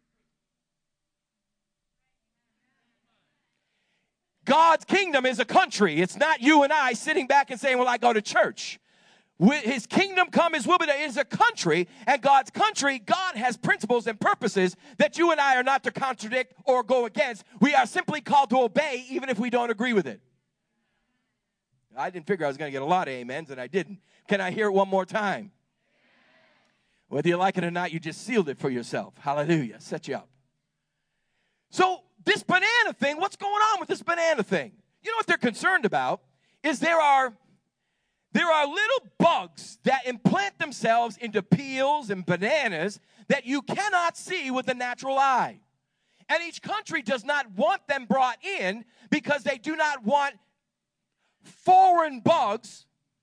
God's kingdom is a country. It's not you and I sitting back and saying, well, I go to church. His kingdom come, his will be done. It is a country, and God's country, God has principles and purposes that you and I are not to contradict or go against. We are simply called to obey, even if we don't agree with it. I didn't figure I was going to get a lot of amens, and I didn't. Can I hear it one more time? Whether you like it or not, you just sealed it for yourself. Hallelujah. Set you up. So, this banana thing, what's going on with this banana thing? You know what they're concerned about is there are, there are little bugs that implant themselves into peels and bananas that you cannot see with the natural eye. And each country does not want them brought in because they do not want foreign bugs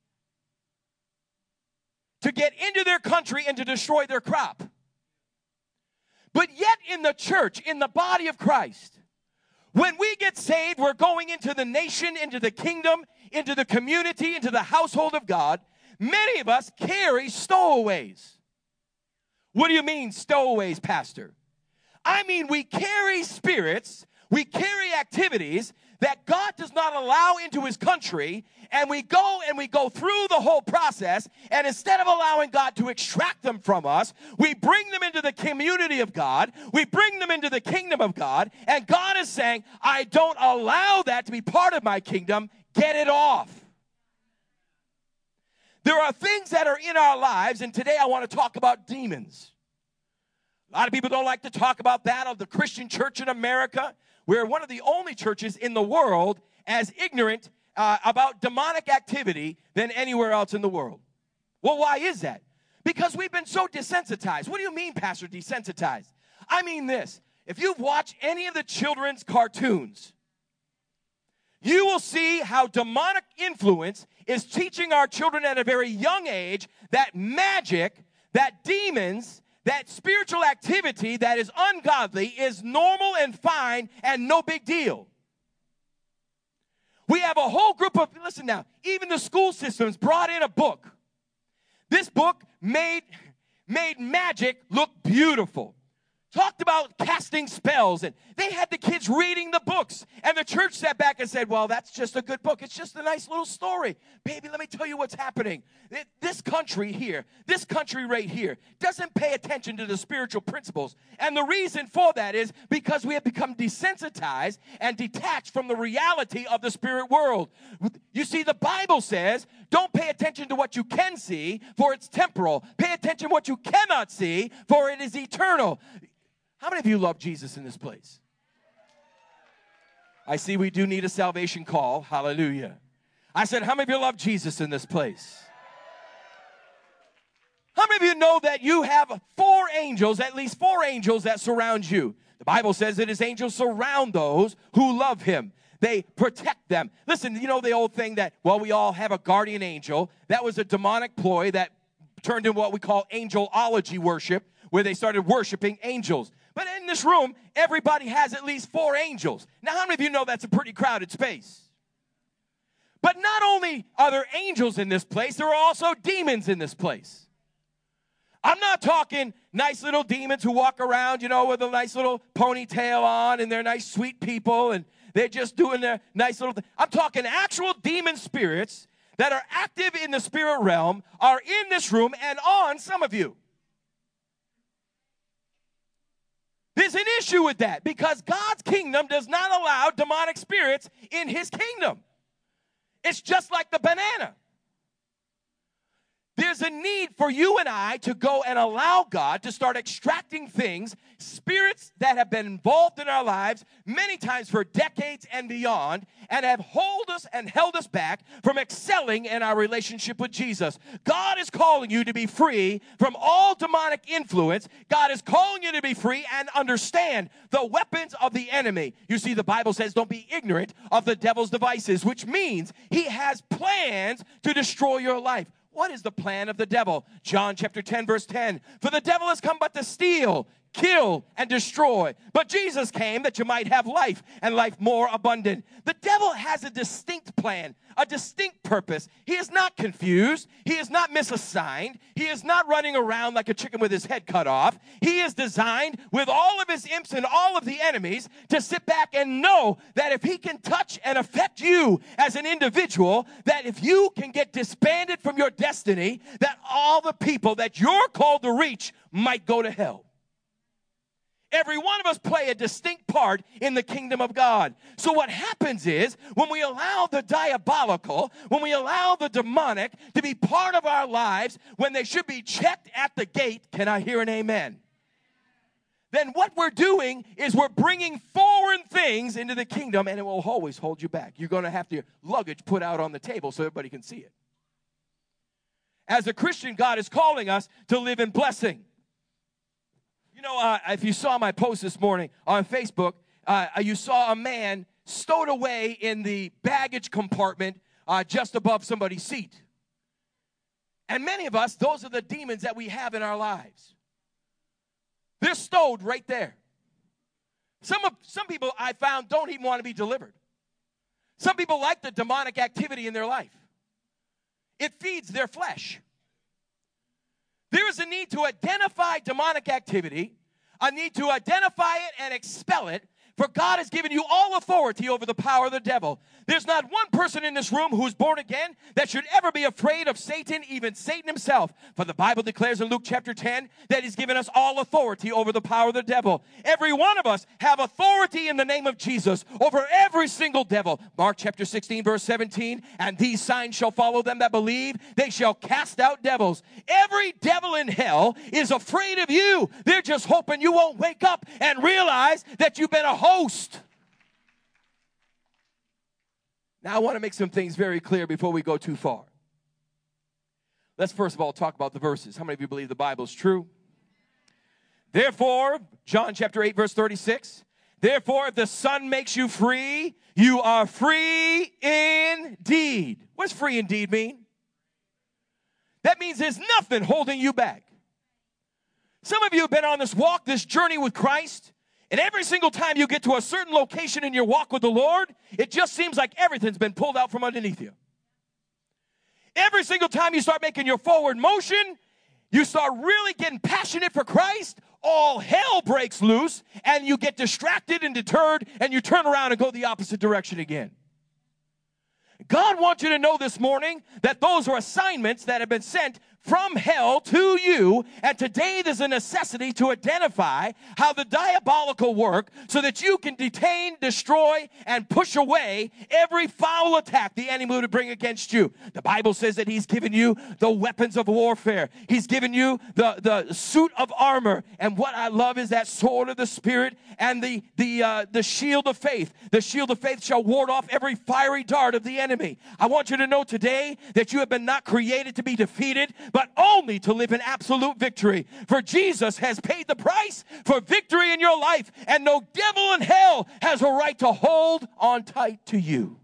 to get into their country and to destroy their crop. But yet in the church, in the body of Christ, when we get saved, we're going into the nation, into the kingdom, into the community, into the household of God. Many of us carry stowaways. What do you mean stowaways, Pastor? I mean we carry spirits, we carry activities that God does not allow into his country, and we go and we go through the whole process, and instead of allowing God to extract them from us, we bring them into the community of God, we bring them into the kingdom of God, and God is saying, I don't allow that to be part of my kingdom, get it off. There are things that are in our lives, and today I want to talk about demons. A lot of people don't like to talk about that of the Christian church in America. We're one of the only churches in the world as ignorant uh, about demonic activity than anywhere else in the world. Well, why is that? Because we've been so desensitized. What do you mean, Pastor, desensitized? I mean this. If you've watched any of the children's cartoons, you will see how demonic influence is teaching our children at a very young age that magic, that demons, that spiritual activity that is ungodly is normal and fine and no big deal. We have a whole group of, listen now, even the school systems brought in a book. This book made, made magic look beautiful. Talked about casting spells, and they had the kids reading the books, and the church sat back and said, well, that's just a good book. It's just a nice little story. Baby, let me tell you what's happening. This country here, this country right here, doesn't pay attention to the spiritual principles, and the reason for that is because we have become desensitized and detached from the reality of the spirit world. You see, the Bible says, don't pay attention to what you can see, for it's temporal. Pay attention to what you cannot see, for it is eternal. How many of you love Jesus in this place? I see we do need a salvation call. Hallelujah. I said, how many of you love Jesus in this place? How many of you know that you have four angels, at least four angels that surround you? The Bible says that his angels surround those who love him. They protect them. Listen, you know the old thing that, well, we all have a guardian angel. That was a demonic ploy that turned into what we call angelology worship, where they started worshiping angels. But in this room, everybody has at least four angels. Now, how many of you know that's a pretty crowded space? But not only are there angels in this place, there are also demons in this place. I'm not talking nice little demons who walk around, you know, with a nice little ponytail on, and they're nice, sweet people, and they're just doing their nice little thing. I'm talking actual demon spirits that are active in the spirit realm, are in this room and on some of you. There's an issue with that because God's kingdom does not allow demonic spirits in his kingdom. It's just like the banana. There's a need for you and I to go and allow God to start extracting things, spirits that have been involved in our lives many times for decades and beyond, and have held us and held us back from excelling in our relationship with Jesus. God is calling you to be free from all demonic influence. God is calling you to be free and understand the weapons of the enemy. You see, the Bible says don't be ignorant of the devil's devices, which means he has plans to destroy your life. What is the plan of the devil? John chapter ten, verse ten. For the devil has come but to steal, kill, and destroy. But Jesus came that you might have life and life more abundant. The devil has a distinct plan, a distinct purpose. He is not confused. He is not misassigned. He is not running around like a chicken with his head cut off. He is designed with all of his imps and all of the enemies to sit back and know that if he can touch and affect you as an individual, that if you can get disbanded from your destiny, that all the people that you're called to reach might go to hell. Every one of us play a distinct part in the kingdom of God. So what happens is when we allow the diabolical, when we allow the demonic to be part of our lives, when they should be checked at the gate, can I hear an amen? Then what we're doing is we're bringing foreign things into the kingdom, and it will always hold you back. You're going to have your luggage put out on the table so everybody can see it. As a Christian, God is calling us to live in blessing. You know, uh, if you saw my post this morning on Facebook, uh, you saw a man stowed away in the baggage compartment uh, just above somebody's seat. And many of us, those are the demons that we have in our lives. They're stowed right there. Some, of, some people I found don't even want to be delivered. Some people like the demonic activity in their life. It feeds their flesh. There is a need to identify demonic activity, a need to identify it and expel it, for God has given you all authority over the power of the devil. There's not one person in this room who's born again that should ever be afraid of Satan, even Satan himself. For the Bible declares in Luke chapter ten that he's given us all authority over the power of the devil. Every one of us have authority in the name of Jesus over every single devil. Mark chapter sixteen, verse seventeen, and these signs shall follow them that believe. They shall cast out devils. Every devil in hell is afraid of you. They're just hoping you won't wake up and realize that you've been a host. Now, I want to make some things very clear before we go too far. Let's first of all talk about the verses. How many of you believe the Bible is true? Therefore, John chapter eight, verse thirty-six, therefore, if the Son makes you free, you are free indeed. What's free indeed mean? That means there's nothing holding you back. Some of you have been on this walk, this journey with Christ, and every single time you get to a certain location in your walk with the Lord, it just seems like everything's been pulled out from underneath you. Every single time you start making your forward motion, you start really getting passionate for Christ, all hell breaks loose, and you get distracted and deterred, and you turn around and go the opposite direction again. God wants you to know this morning that those are assignments that have been sent from hell to you, and today there's a necessity to identify how the diabolical work so that you can detain, destroy, and push away every foul attack the enemy would bring against you. The Bible says that he's given you the weapons of warfare. He's given you the, the suit of armor, and what I love is that sword of the Spirit and the, the, uh, the shield of faith. The shield of faith shall ward off every fiery dart of the enemy. I want you to know today that you have been not created to be defeated, but only to live in absolute victory. For Jesus has paid the price for victory in your life, and no devil in hell has a right to hold on tight to you.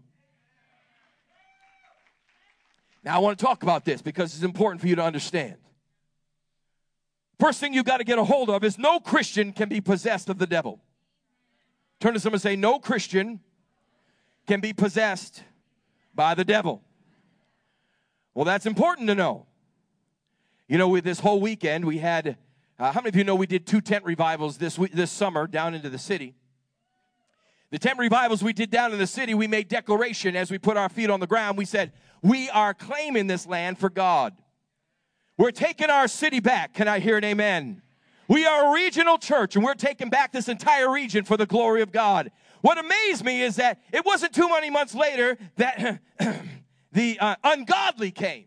Now, I want to talk about this because it's important for you to understand. First thing you've got to get a hold of is no Christian can be possessed of the devil. Turn to someone and say, no Christian can be possessed by the devil. Well, that's important to know. You know, with this whole weekend, we had, uh, how many of you know we did two tent revivals this week, this summer down into the city? The tent revivals we did down in the city, we made declaration as we put our feet on the ground. We said, we are claiming this land for God. We're taking our city back. Can I hear an amen? We are a regional church, and we're taking back this entire region for the glory of God. What amazed me is that it wasn't too many months later that the uh, ungodly came.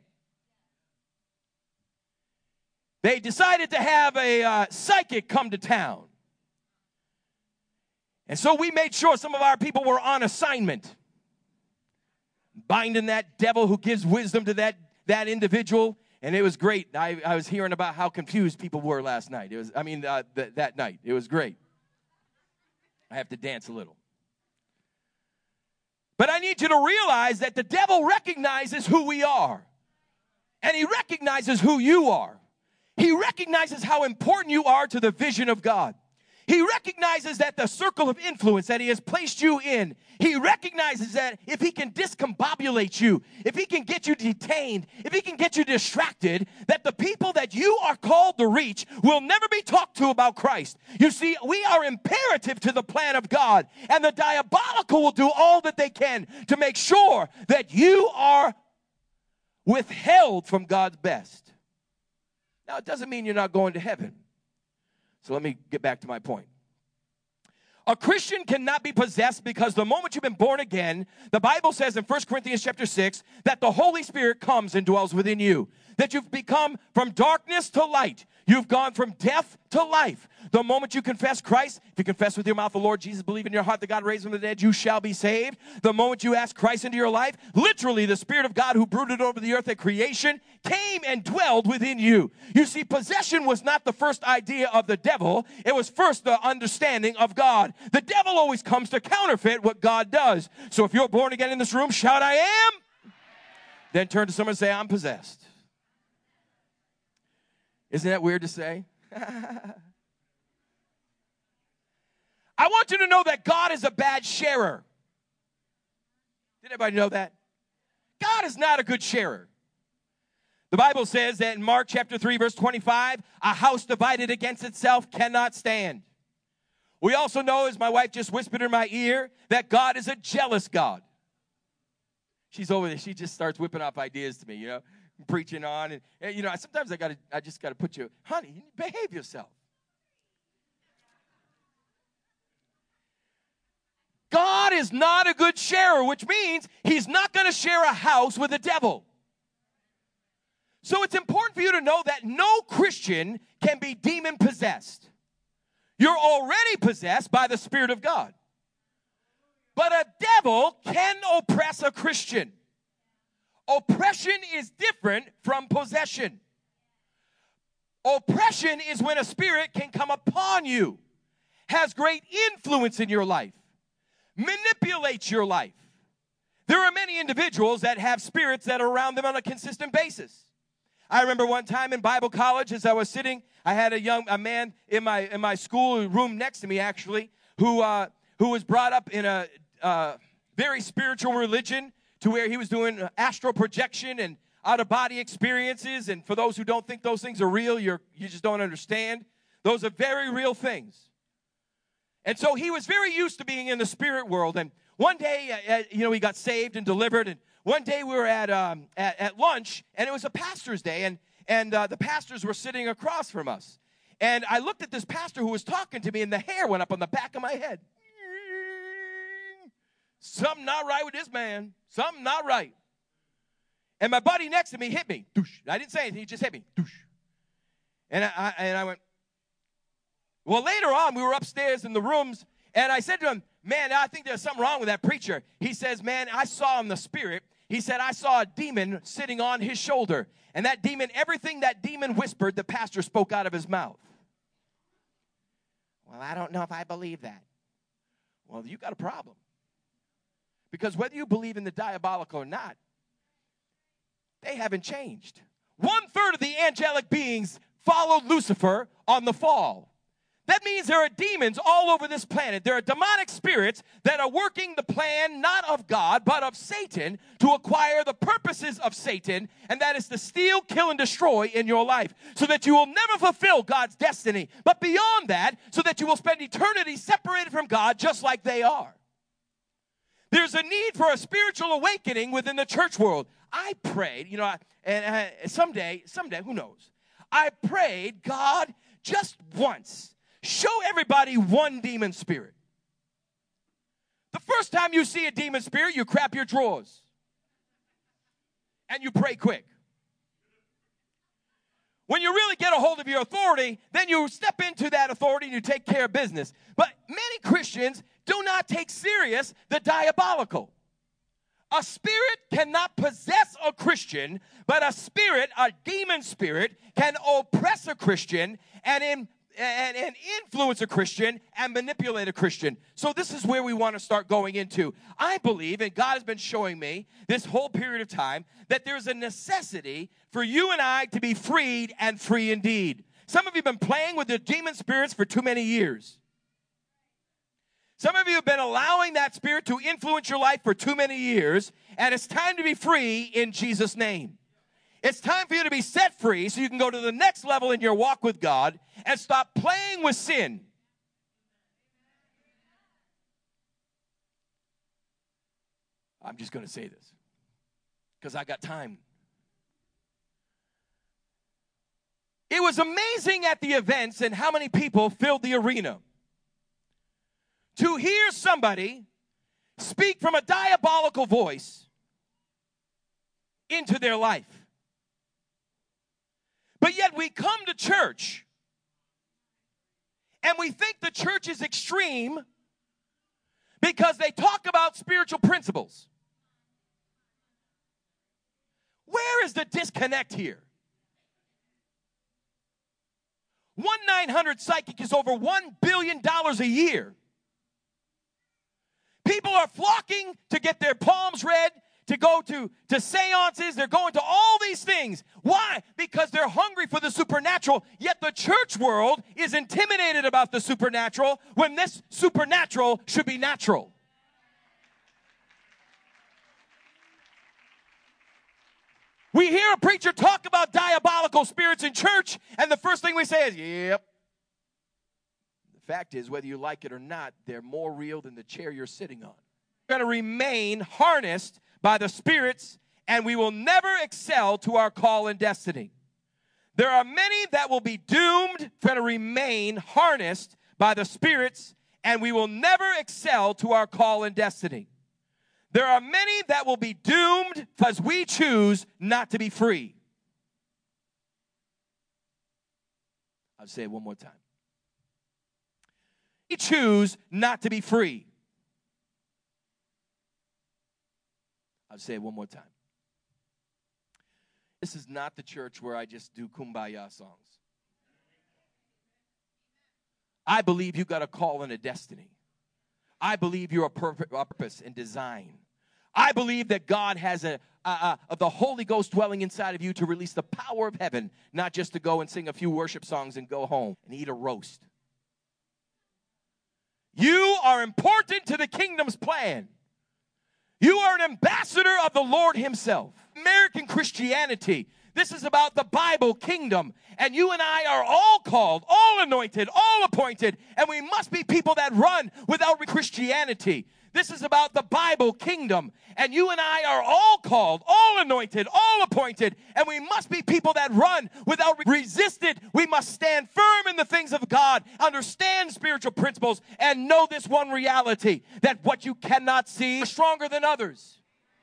They decided to have a uh, psychic come to town. And so we made sure some of our people were on assignment, binding that devil who gives wisdom to that, that individual. And it was great. I, I was hearing about how confused people were last night. It was, I mean, uh, th- that night. It was great. I have to dance a little. But I need you to realize that the devil recognizes who we are. And he recognizes who you are. He recognizes how important you are to the vision of God. He recognizes that the circle of influence that he has placed you in, he recognizes that if he can discombobulate you, if he can get you detained, if he can get you distracted, that the people that you are called to reach will never be talked to about Christ. You see, we are imperative to the plan of God, and the diabolical will do all that they can to make sure that you are withheld from God's best. Now, it doesn't mean you're not going to heaven. So let me get back to my point. A Christian cannot be possessed because the moment you've been born again, the Bible says in First Corinthians chapter six that the Holy Spirit comes and dwells within you. That you've become from darkness to light. You've gone from death to life. The moment you confess Christ, if you confess with your mouth the Lord Jesus, believe in your heart that God raised him from the dead, you shall be saved. The moment you ask Christ into your life, literally the Spirit of God who brooded over the earth at creation came and dwelled within you. You see, possession was not the first idea of the devil. It was first the understanding of God. The devil always comes to counterfeit what God does. So if you're born again in this room, shout, I am. Then turn to someone and say, I'm possessed. Isn't that weird to say? I want you to know that God is a bad sharer. Did everybody know that? God is not a good sharer. The Bible says that in Mark chapter three, verse twenty-five, a house divided against itself cannot stand. We also know, as my wife just whispered in my ear, that God is a jealous God. She's over there. She just starts whipping off ideas to me, you know, preaching on. And, and you know, sometimes I got to, I just got to put you, honey, behave yourself. God is not a good sharer, which means he's not going to share a house with the devil. So it's important for you to know that no Christian can be demon-possessed. You're already possessed by the Spirit of God. But a devil can oppress a Christian. Oppression is different from possession. Oppression is when a spirit can come upon you, has great influence in your life, manipulates your life. There are many individuals that have spirits that are around them on a consistent basis. I remember one time in Bible college, as I was sitting, I had a young a man in my in my school room next to me, actually, who uh, who was brought up in a uh, very spiritual religion, to where he was doing astral projection and out-of-body experiences. And for those who don't think those things are real, you're you just don't understand. Those are very real things. And so he was very used to being in the spirit world. And one day, uh, you know, he got saved and delivered. And one day we were at um, at, at lunch, and it was a pastor's day, and and uh, the pastors were sitting across from us. And I looked at this pastor who was talking to me, and the hair went up on the back of my head. Something not right with this man. Something not right. And my buddy next to me hit me. Doosh. I didn't say anything. He just hit me. Doosh. And I, I and I went. Well, later on, we were upstairs in the rooms, and I said to him, man, I think there's something wrong with that preacher. He says, man, I saw in the spirit. He said, I saw a demon sitting on his shoulder. And that demon, everything that demon whispered, the pastor spoke out of his mouth. Well, I don't know if I believe that. Well, you got a problem. Because whether you believe in the diabolical or not, they haven't changed. One third of the angelic beings followed Lucifer on the fall. That means there are demons all over this planet. There are demonic spirits that are working the plan not of God, but of Satan to acquire the purposes of Satan, and that is to steal, kill, and destroy in your life so that you will never fulfill God's destiny. But beyond that, so that you will spend eternity separated from God just like they are. There's a need for a spiritual awakening within the church world. I prayed, you know, and uh, someday, someday, who knows? I prayed, God, just once, show everybody one demon spirit. The first time you see a demon spirit, you crap your drawers. And you pray quick. When you really get a hold of your authority, then you step into that authority and you take care of business. But many Christians do not take serious the diabolical. A spirit cannot possess a Christian, but a spirit, a demon spirit, can oppress a Christian and, in, and, and influence a Christian and manipulate a Christian. So this is where we want to start going into. I believe, and God has been showing me this whole period of time, that there's a necessity for you and I to be freed and free indeed. Some of you have been playing with the demon spirits for too many years. Some of you have been allowing that spirit to influence your life for too many years, and it's time to be free in Jesus' name. It's time for you to be set free so you can go to the next level in your walk with God and stop playing with sin. I'm just going to say this because I got time. It was amazing at the events and how many people filled the arena. To hear somebody speak from a diabolical voice into their life. But yet we come to church and we think the church is extreme because they talk about spiritual principles. Where is the disconnect here? one nine hundred Psychic is over one billion dollars a year. People are flocking to get their palms read, to go to, to seances. They're going to all these things. Why? Because they're hungry for the supernatural, yet the church world is intimidated about the supernatural when this supernatural should be natural. We hear a preacher talk about diabolical spirits in church, and the first thing we say is, yep. The fact is, whether you like it or not, they're more real than the chair you're sitting on. We're going to remain harnessed by the spirits, and we will never excel to our call and destiny. There are many that will be doomed to remain harnessed by the spirits, and we will never excel to our call and destiny. There are many that will be doomed because we choose not to be free. I'll say it one more time. We choose not to be free. I'll say it one more time. This is not the church where I just do kumbaya songs. I believe you got a call and a destiny. I believe you're a purpose and design. I believe that God has a, a, a the Holy Ghost dwelling inside of you to release the power of heaven, not just to go and sing a few worship songs and go home and eat a roast. You are important to the kingdom's plan. You are an ambassador of the Lord himself. American Christianity, this is about the Bible kingdom. And you and I are all called, all anointed, all appointed. And we must be people that run without Christianity. This is about the Bible kingdom. And you and I are all called, all anointed, all appointed. And we must be people that run without resisted. We must stand firm in the things of God, understand spiritual principles, and know this one reality, that what you cannot see is stronger than others.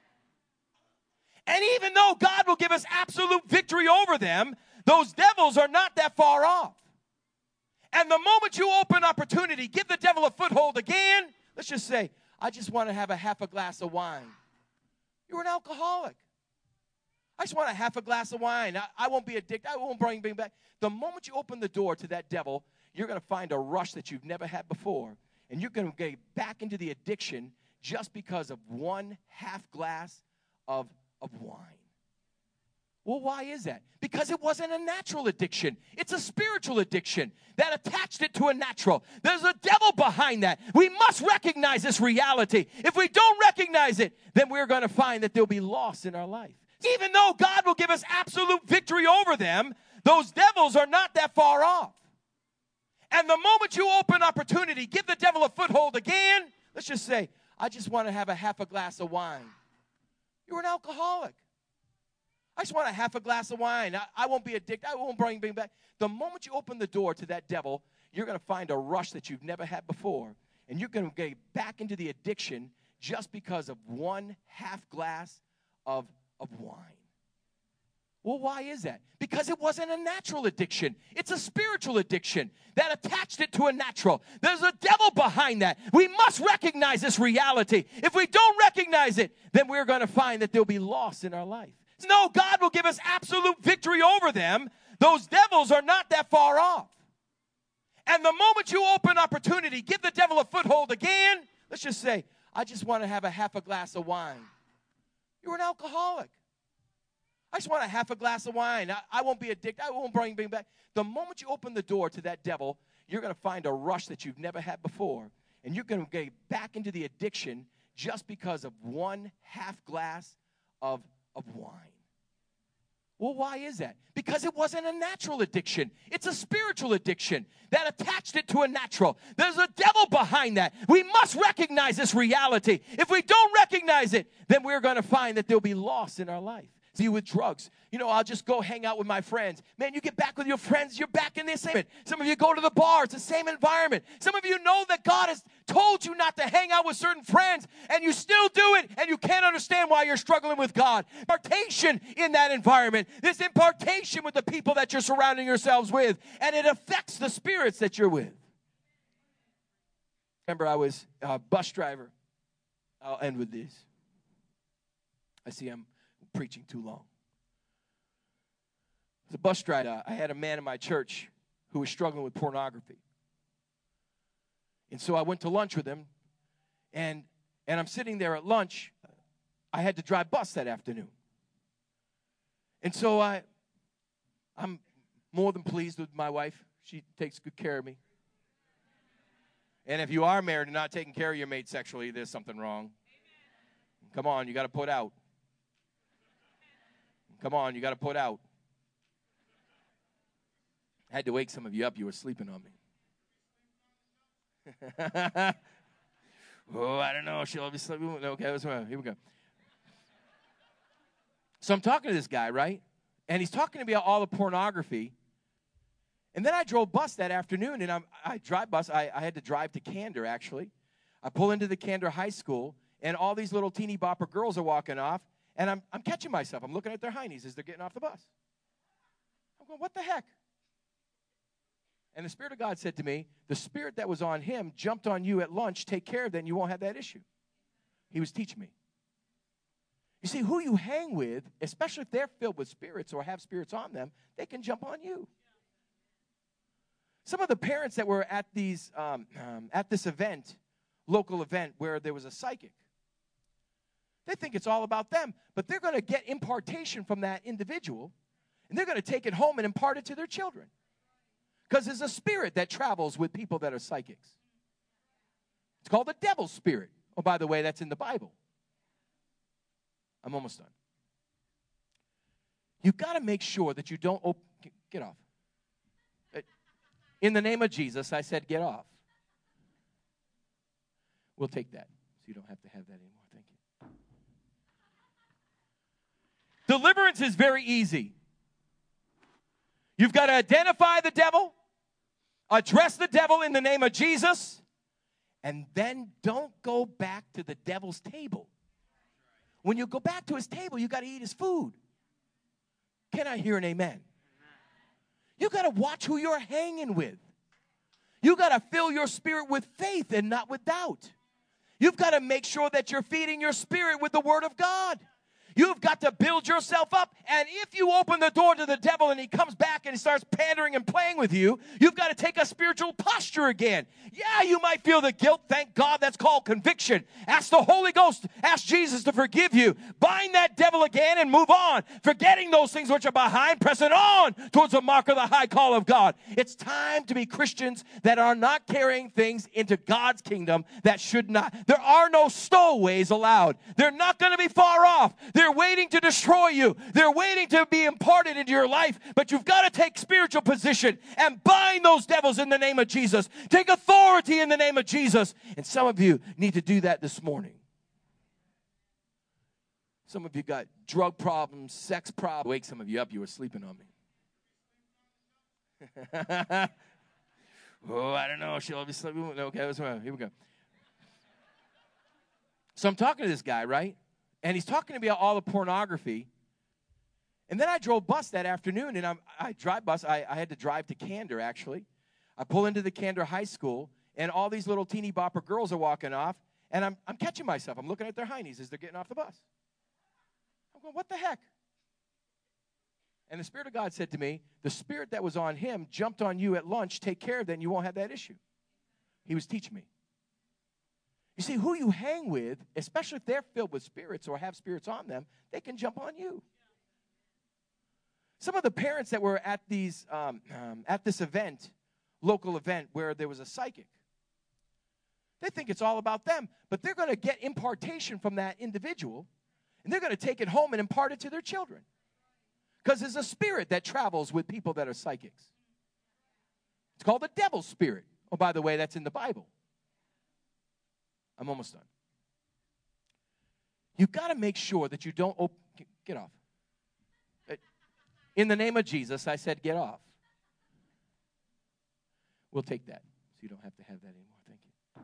And even though God will give us absolute victory over them, those devils are not that far off. And the moment you open opportunity, give the devil a foothold again, let's just say, I just want to have a half a glass of wine. You're an alcoholic. I just want a half a glass of wine. I, I won't be addicted. I won't bring me back. The moment you open the door to that devil, you're going to find a rush that you've never had before. And you're going to get back into the addiction just because of one half glass of, of wine. Well, why is that? Because it wasn't a natural addiction. It's a spiritual addiction that attached it to a natural. There's a devil behind that. We must recognize this reality. If we don't recognize it, then we're going to find that there'll be loss in our life. Even though God will give us absolute victory over them, those devils are not that far off. And the moment you open opportunity, give the devil a foothold again, let's just say, I just want to have a half a glass of wine. You're an alcoholic. I just want a half a glass of wine. I, I won't be addicted. I won't bring me back. The moment you open the door to that devil, you're going to find a rush that you've never had before. And you're going to get back into the addiction just because of one half glass of, of wine. Well, why is that? Because it wasn't a natural addiction. It's a spiritual addiction that attached it to a natural. There's a devil behind that. We must recognize this reality. If we don't recognize it, then we're going to find that there'll be loss in our life. No, God will give us absolute victory over them. Those devils are not that far off. And the moment you open opportunity, give the devil a foothold again. Let's just say, I just want to have a half a glass of wine. You're an alcoholic. I just want a half a glass of wine. I, I won't be addicted. I won't bring me back. The moment you open the door to that devil, you're going to find a rush that you've never had before. And you're going to get back into the addiction just because of one half glass of, of wine. Well, why is that? Because it wasn't a natural addiction. It's a spiritual addiction that attached it to a natural. There's a devil behind that. We must recognize this reality. If we don't recognize it, then we're going to find that there'll be loss in our life. See, with drugs, you know, I'll just go hang out with my friends. Man, you get back with your friends, you're back in the same. Some of you go to the bar, it's the same environment. Some of you know that God has told you not to hang out with certain friends, and you still do it, and you can't understand why you're struggling with God. Impartation in that environment, this impartation with the people that you're surrounding yourselves with, and it affects the spirits that you're with. Remember, I was a bus driver. I'll end with this. I see I'm preaching too long. As a bus driver, I had a man in my church who was struggling with pornography. And so I went to lunch with him, and, and I'm sitting there at lunch. I had to drive bus that afternoon. And so I, I'm more than pleased with my wife. She takes good care of me. And if you are married and not taking care of your mate sexually, there's something wrong. Come on, you got to put out. Come on, you got to put out. I had to wake some of you up. You were sleeping on me. Oh, I don't know. She'll be sleeping. Okay, let's here we go. So I'm talking to this guy, right? And he's talking to me about all the pornography. And then I drove bus that afternoon, and I'm, I drive bus. I, I had to drive to Candor, actually. I pull into the Candor High School, and all these little teeny bopper girls are walking off. And I'm, I'm catching myself. I'm looking at their heinies as they're getting off the bus. I'm going, what the heck? And the Spirit of God said to me, the spirit that was on him jumped on you at lunch. Take care of that, and you won't have that issue. He was teaching me. You see, who you hang with, especially if they're filled with spirits or have spirits on them, they can jump on you. Some of the parents that were at these um, um, at this event, local event, where there was a psychic, they think it's all about them, but they're going to get impartation from that individual, and they're going to take it home and impart it to their children. Because there's a spirit that travels with people that are psychics. It's called the devil's spirit. Oh, by the way, that's in the Bible. I'm almost done. You've got to make sure that you don't open. Get off. In the name of Jesus, I said get off. We'll take that, so you don't have to have that anymore. Thank you. Deliverance is very easy. You've got to identify the devil, address the devil in the name of Jesus, and then don't go back to the devil's table. When you go back to his table, you got to eat his food. Can I hear an amen? You got to watch who you're hanging with. You got to fill your spirit with faith and not with doubt. You've got to make sure that you're feeding your spirit with the Word of God. You've got to build yourself up. And if you open the door to the devil and he comes back and he starts pandering and playing with you, you've got to take a spiritual posture again. Yeah, you might feel the guilt. Thank God that's called conviction. Ask the Holy Ghost. Ask Jesus to forgive you. Bind that devil again and move on. Forgetting those things which are behind, pressing on towards the mark of the high call of God. It's time to be Christians that are not carrying things into God's kingdom that should not. There are no stowaways allowed. They're not going to be far off. They're waiting to destroy you. They're waiting to be imparted into your life. But you've got to take spiritual position and bind those devils in the name of Jesus. Take authority in the name of Jesus. And some of you need to do that this morning. Some of you got drug problems, sex problems. Wake some of you up. You were sleeping on me. Oh, I don't know. She'll be sleeping. Okay, let's move. Here we go. So I'm talking to this guy, right? And he's talking to me about all the pornography. And then I drove bus that afternoon, and I'm, I drive bus. I, I had to drive to Candor, actually. I pull into the Candor High School, and all these little teeny bopper girls are walking off, and I'm, I'm catching myself. I'm looking at their heinies as they're getting off the bus. I'm going, what the heck? And the Spirit of God said to me, the spirit that was on him jumped on you at lunch. Take care of that, and you won't have that issue. He was teaching me. You see, who you hang with, especially if they're filled with spirits or have spirits on them, they can jump on you. Some of the parents that were at these um, um, at this event, local event, where there was a psychic, they think it's all about them, but they're going to get impartation from that individual, and they're going to take it home and impart it to their children. Because there's a spirit that travels with people that are psychics. It's called the devil's spirit. Oh, by the way, that's in the Bible. I'm almost done. You've got to make sure that you don't open. Get off. In the name of Jesus, I said get off. We'll take that, so you don't have to have that anymore. Thank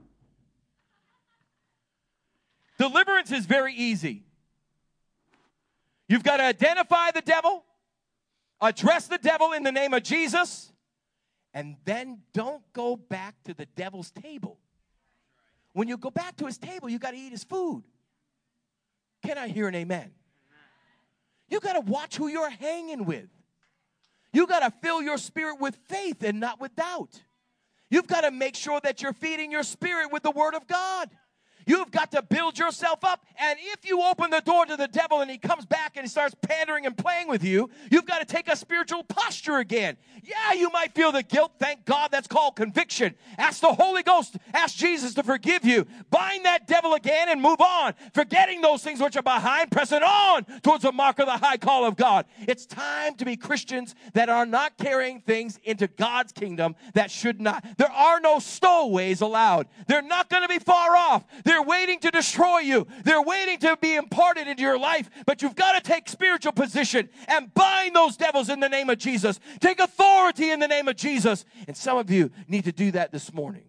you. Deliverance is very easy. You've got to identify the devil, address the devil in the name of Jesus, and then don't go back to the devil's table. When you go back to his table, you got to eat his food. Can I hear an amen? You got to watch who you're hanging with. You got to fill your spirit with faith and not with doubt. You've got to make sure that you're feeding your spirit with the Word of God. You've got to build yourself up. And if you open the door to the devil and he comes back and he starts pandering and playing with you, you've got to take a spiritual posture again. Yeah, you might feel the guilt. Thank God that's called conviction. Ask the Holy Ghost. Ask Jesus to forgive you. Bind that devil again and move on. Forgetting those things which are behind, pressing on towards the mark of the high call of God. It's time to be Christians that are not carrying things into God's kingdom that should not. There are no stowaways allowed. They're not going to be far off. They're waiting to destroy you. They're waiting to be imparted into your life. But you've got to take spiritual position and bind those devils in the name of Jesus. Take authority in the name of Jesus. And some of you need to do that this morning.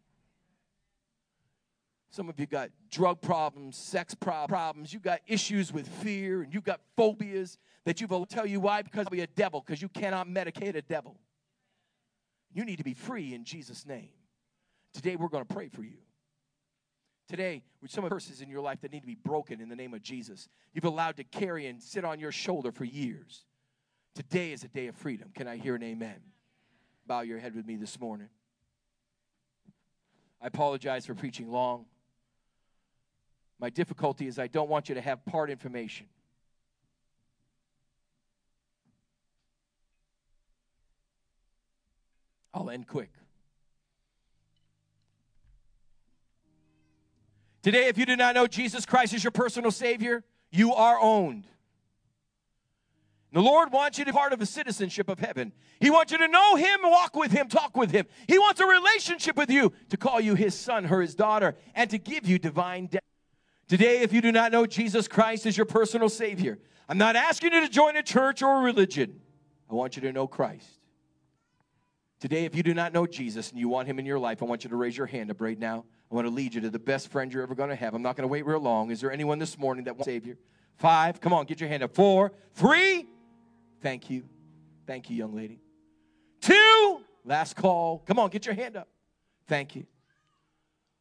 Some of you got drug problems, sex problems. You got issues with fear, and you got phobias that you've I'll tell you why, because of a devil, because you cannot medicate a devil. You need to be free in Jesus' name. Today we're going to pray for you. Today, with some of the curses in your life that need to be broken in the name of Jesus, you've allowed to carry and sit on your shoulder for years. Today is a day of freedom. Can I hear an amen? Bow your head with me this morning. I apologize for preaching long. My difficulty is I don't want you to have part information. I'll end quick. Today, if you do not know Jesus Christ as your personal Savior, you are owned. The Lord wants you to be part of the citizenship of heaven. He wants you to know Him, walk with Him, talk with Him. He wants a relationship with you, to call you His son or His daughter, and to give you divine destiny. Today, if you do not know Jesus Christ as your personal Savior, I'm not asking you to join a church or a religion. I want you to know Christ. Today, if you do not know Jesus and you want Him in your life, I want you to raise your hand up right now. I want to lead you to the best friend you're ever going to have. I'm not going to wait real long. Is there anyone this morning that wants a Savior? Five. Come on, get your hand up. Four. Three. Thank you. Thank you, young lady. Two. Last call. Come on, get your hand up. Thank you.